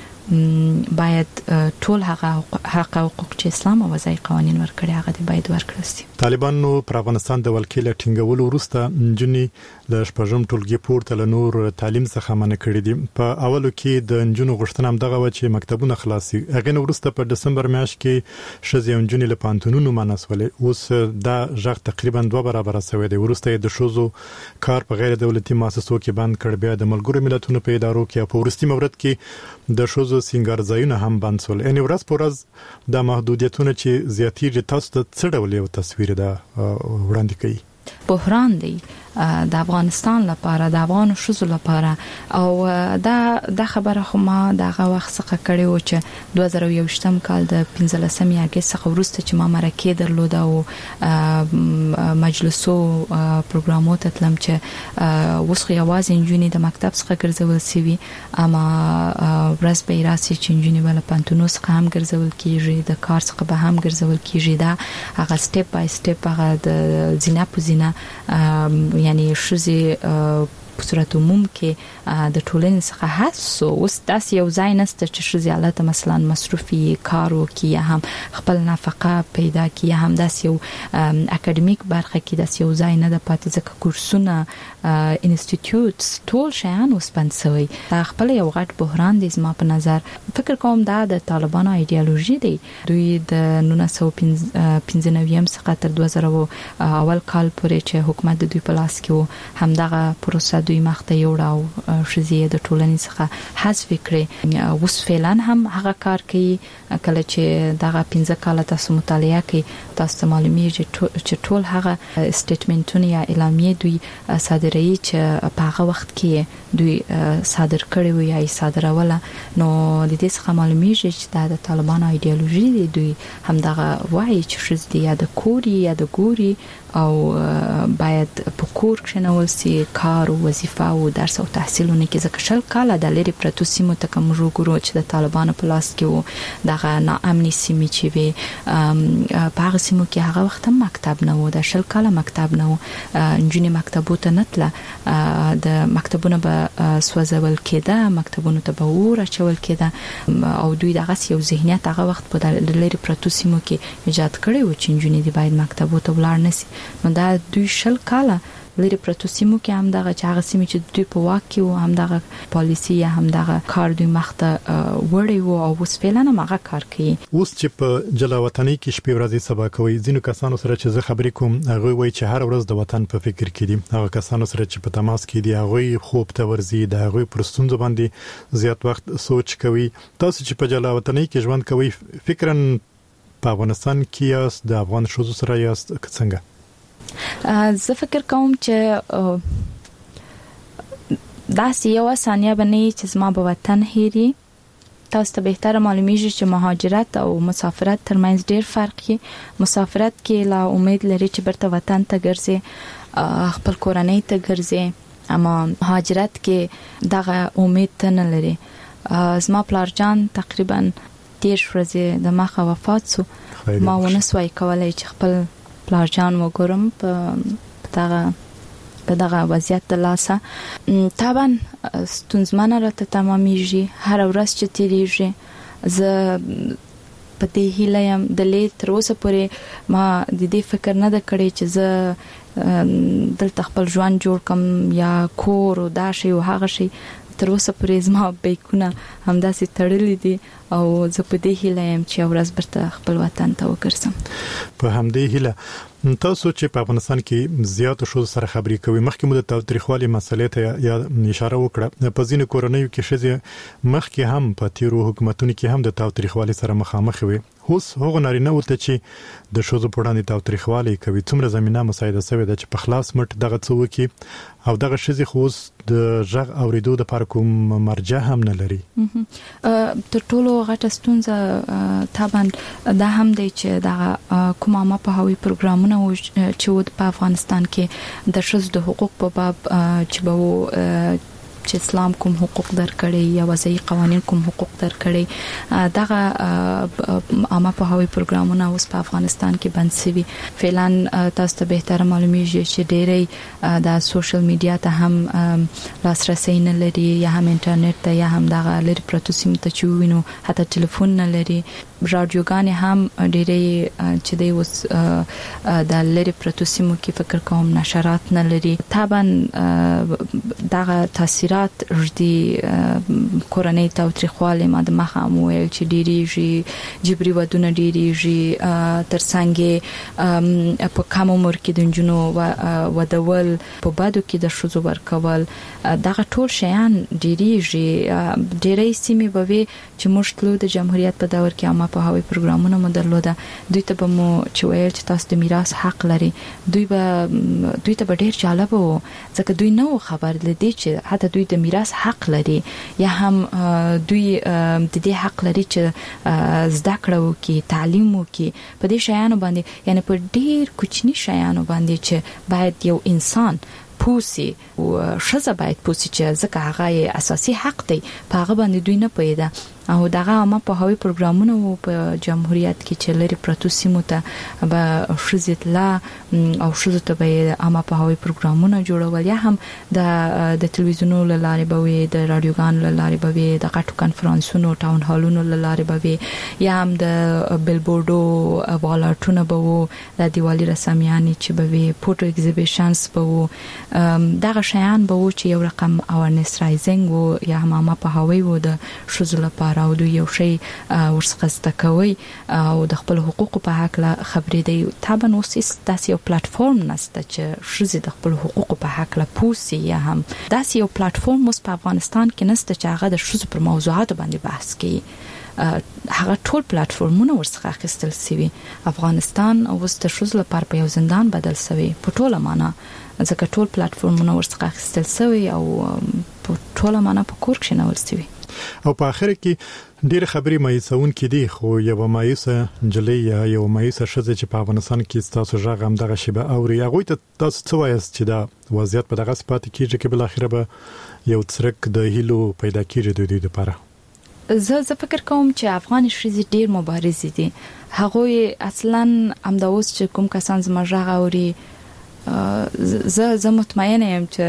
باید ټول هغه حق او حقوق چې اسلام او وضعي قوانين ورکړي هغه باید ورکړل شي طالبانو پر افغانستان د ولکې له ټینګولو وروسته جنې د شپږم ټولګي پورته له نور تعلیم څخه منع کړی دي په اولو کې د جنونو غوښتنه هم دغه و چې مکتبونه خلاصي هغه وروسته په دسمبر میاشت کې شزې جنې له پانتونونو مناسولې اوس دا ژغ تقریبا دوه برابر شوی دی وروسته د شوزو کار په غیر دولتي مؤسسو کې بند کړ بیا د ملګرو ملتونو په ادارو کې په ورستي مورد کې د شوزو سنگار ځایونه هم بند شول ان ورځ پر ورځ د محدودیتونو چې زیاتېږي تاسو ته څه ډول یو تصویر ده وړاندې کوي بحران دی د افغانستان لپاره د افغان شوزو لپاره او دا د خبره خو ما دغه وخت څخه کړی و چې دوه زره یو شتم کال د پنځلسمې اگست څخه وروسته چې ما مرکه درلوده او مجلسو پروګرامو ته تلم چې وسخه یوازې انجونی د مکتب څخه ګرځول سوي اما ورځ به راسي چې انجونی ول پانتونو څخه هم ګرځول کیږي د کار څخه به هم ګرځول کیږي دا هغه سټپ بای سټپ هغه د زینا پوزینا یعنی شوزي په صورت عموم کې د ټولنې څخه حسو اوس داس یو ځای نسته چې شوزي حالت مثلا مصرفي کارو کې یا هم خپل نفقه پیدا کې یا هم داس یو اکیډمیک برخه کې داس یو ځای نه د پاتې ځکه کورسونه انسټیټیوټس ټول شیان وسپنسوي دا خپل یو غټ بحران دی زما په نظر فکر کوم دا د طالبانو ایدئولوژي دی دوی د نولس سوه پنځه نوي څخه تر دوه زره اول کال پورې چې حکومت د دوی په لاس کې و هم دغه پروسه دوی مخته یوړاو شزیه د ټولنې څخه حذف کړي اوس فعلا هم هغه کار کوي کله چې دغه پنځه کاله تاسو مطالعه کوي تاسو معلومیږي چې ټول هغه سټیټمنټونه یا اعلامیه دوی صادروي چې په هغه وخت کې دوی صادر کړي وي یا صادروله نو د دې څخه معلومیږي چې دا د طالبانو ایدئولوژي دی دوی هم دغه وایي چې شزیه یا د کوري یا د ګوري او باید په کور کې نو سي کار او وظیفه او درس او تحصیلونه کې ځکه شل کاله د لری پرتو سیمو ته کوم ورګورو چې د طالبانو په لاس کې وو دغه ناامني سیمې چې وي په هغه سیمو کې هغه وخت مکتب نه وو د شل کاله مکتب نه وو انجونی مکتبو ته نتله د مکتبونو به سوځول کېده مکتبونو ته به ور اچول کېده او دوی دغه یو ذهنیت هغه وخت په لری پرتو سیمو کې ایجاد کړی و چې انجونی دی باید مکتبو ته ولاړ نشي نو دا دوی شل کاله لري پرتو سیمو کې هم دغه چې هغه سیمې چې دوی په واک کې وو هم دغه پالیسی یا هم دغه کار دوی مخته وړي وو او اوس فعلا هغه کار کوي. اوس چې په جلا وطني کې شپې ورځې سبا کوي ځینو کسانو سره چې زه خبرې کوم هغه وایي چې هر ورځ د وطن په فکر کې دي. هغه کسانو سره چې په تماس کې دي هغه خوب ته ورزي د هغه پرستونځ باندې زیات وخت سوچ کوي. تاسو چې په جلا وطني کې ژوند کوي فکرن په افغانستان کې یاست د افغان شوزو سره یاست څنګه؟ زه فکر کوم چې دا یو ثانیه باندې چې زما په وطن هېري. تاسو ته بهتره معلومیږي چې مهاجرت او مسافرت ترمنځ ډېر فرق دی. مسافرت کې لا امید لري چې برته وطن ته ګرځي خپل کورنۍ ته ګرځي، اما مهاجرت کې دغه امید نه لري. زما پلارجان تقریبا دیش ورځې د مخه وفات سو. ما ونه سوای کولای چې خپل پلارجان وګورم په دغه په دغه وضعیت د لاسه. طبعا ستونزمنه راته تمامېږي، هر ورځ چې تیریږي زه په دې هیله یم د لې تر اوسه پورې ما د دې فکر نه د کړی چې زه دلته خپل ژوند جوړ کم یا کور او دا شی او هغه شی. تر اوسه پورې زما بیکونه همداسې تړلې دي او زه په دې هیله یم چې ورځ برته خپل وطن ته وګرځم. په همدې هیله تاسو چې په افغانستان کې زیات شو سره خبرې کوي، مخکې مو د تاریخوالي مسلې ته یا اشاره وکړه. په ځینو کورنیو کې شې مخکې هم په تیرو حکومتونو کې هم د تاریخوالي سره مخامخ وي. اوس هغه نارینه وته چې د شوزو په وړاندې تاریخوالي کوي څومره زمينه مساعده شوی د چې په خلاص مټ دغه څو کې او دغه شذي خوس د ژغ اوریدو د پر کوم مرجع هم نه لري. تر ټولو غټه ستونزه طبعا دا هم دی چې دغه کومه ما په هوی پروګرامونه چې په افغانستان کې د شذ د حقوق په باب چې به چې اسلام کوم حقوق درکړي یا وضعي قوانين کوم حقوق درکړي دغه عامه په هوی پروګرامونه اوس په افغانستان کې بند شوي. فعلا تاسو ته بهتره معلومیږي چې ډېری د سوشل میډیا ته هم لاسرسي نه لري یا هم انټرنیټ ته یا هم دغه لري پروتو سیم ته چې وینو حتی ټلیفون نه لري. رادیوګانې هم ډېری چې دی اوس د لري پروتو سیمو کې فکر کوم نشرات نه لري. طبعا دغه تاثیرات ردی کورنۍ تاوتریخواله ما د مخه مویل چې ډېریږي جبري ودونه ډېریږي ترڅنګ په کوم عمر کې د جنونو ودول په بادو کې د شوزو ورکول دغه ټول شیان ډېریږي. ډېرې سیمې به وي چې موږ تلو د جمهوریت په دور کې عامه په هوی پروګرامونه مو درلوده. دوی ته به مو چې ویل چې تاسو د میراث حق لري. دوی به دوی ته به ډېر جالب وو ځکه دوی نو خبر لدی چې حتی دوی د میراث حق لري یا هم دوی د دې حق لري چې زده کړه وکړي، تعلیم وکړي. په دې شیانو باندې یعنی په ډېر کوچني شیانو باندې چې باید یو انسان پوسی او شزه باید پوسی چې ځکه هغه اساسي حق دی په هغه باندې دوی نه پیدا. او دغه عامه په هوی پروګرامونه په جمهوریت کې چې لري پروتو سیمو ته به شزت لا او شزو ته به عامه په هوی پروګرامونه جوړول یا هم د د تلویزیونونو لاره به وي، د رادیوګانو لاره به وي، د غټو کانفرنسونو ټاون هالونو لاره به وي یا هم د بیلبورډو والارټونه به وو، د دیوالي رسمیانې چې به وي، فوټو ایگزیبیشنز به وو. دغه شیان به وو چې یو رقم اوورنس رایزینګ وو یا هم عامه په هوی وو د شزو لپاره او دوی یو شی ورڅخه زده کوي او د خپل حقوقو په حق لا خبرې دی. طبعا اوس داسې یو پلیټفارم نشته چې شوزي د خپل حقوقو په حق لا پوسی یا هم داسې یو پلیټفارم اوس په افغانستان کې نشته چې هغه د شوزو پر موضوعاتو باندې بحث کوي. هغه ټول پلیټفارمونه ورڅخه اخیستل شوی. افغانستان اوس د شوزو لپاره په یو زندان بدل شوی په ټوله معنا ځکه ټول پلیټفارمونه ورڅخه اخیستل شوی او په ټوله معنا په کور کې نول شوی. او په اخر کې ډېر خبرې مایوسون کې دي خو یو مایوسه جلې یا یو مایوسه شزه چې په افغانستان کې تاسو ژغ هم دغه شیبه او هغه ته تاسو څه وایست چې دا وضعیت په دغه سپات کې چې بل اخره به یو څرک د هیلو پیدا کیږي د دې لپاره؟ زه زه فکر کوم چې افغان شریزي ډېر مبارز دي. هغه اصلا هم د اوس چې کوم کسان زما ژغ اوري زه زه مطمئنه یم چې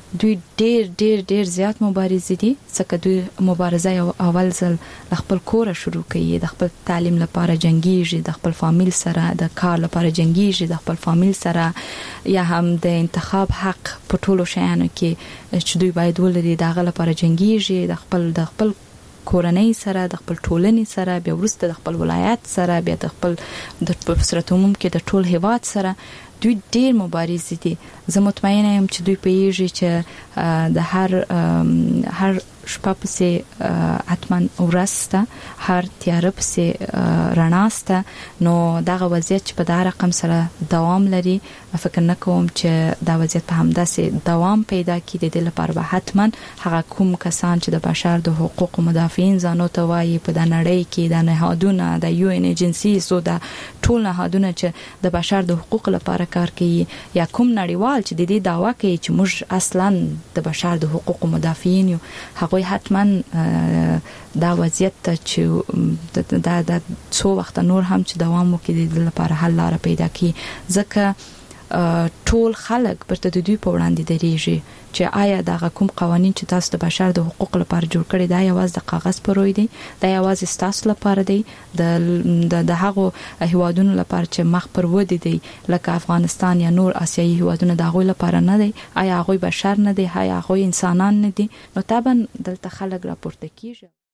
دوی ډېر ډېر ډېر زیات مبارز دي ځکه دوی مبارزه یو اول ځل خپل کور شروع کوي د خپل تعلیم لپاره جنگيږي د خپل فامیل سره د کار لپاره جنگيږي د خپل فامیل سره یا هم د انتخاب حق په ټولو شیانو کې چې دوی باید ولري دغه لپاره جنگيږي د خپل د خپل کورنۍ سره د خپل ټولنې سره بیا ورسته د خپل ولایت سره بیا د خپل د صورت عموم کې د ټول هیواد سره دوی ډیر مبارز دي. زه مطمئنه یم چې دوی پیږي چې د هر هر شپه پسې حتما ورسته هر تیار پسې رڼاسته نو دغه وضعیت چې په دا رقم سره دوام لري فکر نه کوم چې دا وضعیت په همداسې دوام پیدا کړي. د لپاره به حتما هغه کوم کسان چې د بشر د حقوق مدافعین ځانو ته وایي په د نړۍ کې د نهادونه د یو ان ایجنسیز او د ټول نهادونه چې د بشر د حقوق لپاره کار کوي یا کوم نړیوال چې د دې دعوا کوي چې موږ اصلا د بشر د حقوق مدافعین یو هغه حتما دا وضعیت چې دا د څو وخت نور هم چې دوام وکړي د لپاره حل لار پیدا کړي ځکه ټول خلک برته د دوی په وړاندې درېږي چې آیا دا کوم قوانين چې تاسو د بشر د حقوق لپاره جوړ کړی دا یوازې د کاغذ پر وای دی دا یوازې تاسو لپاره دی د د هغه هیوادونو لپاره چې مخ پر ودی دی لکه افغانستان یا نور آسیایي هیوادونه د هغه لپاره نه دی آیا هغه بشر نه دی آیا هغه انسانان نه دي نو طبعا دلته خلک راپورته کیږي.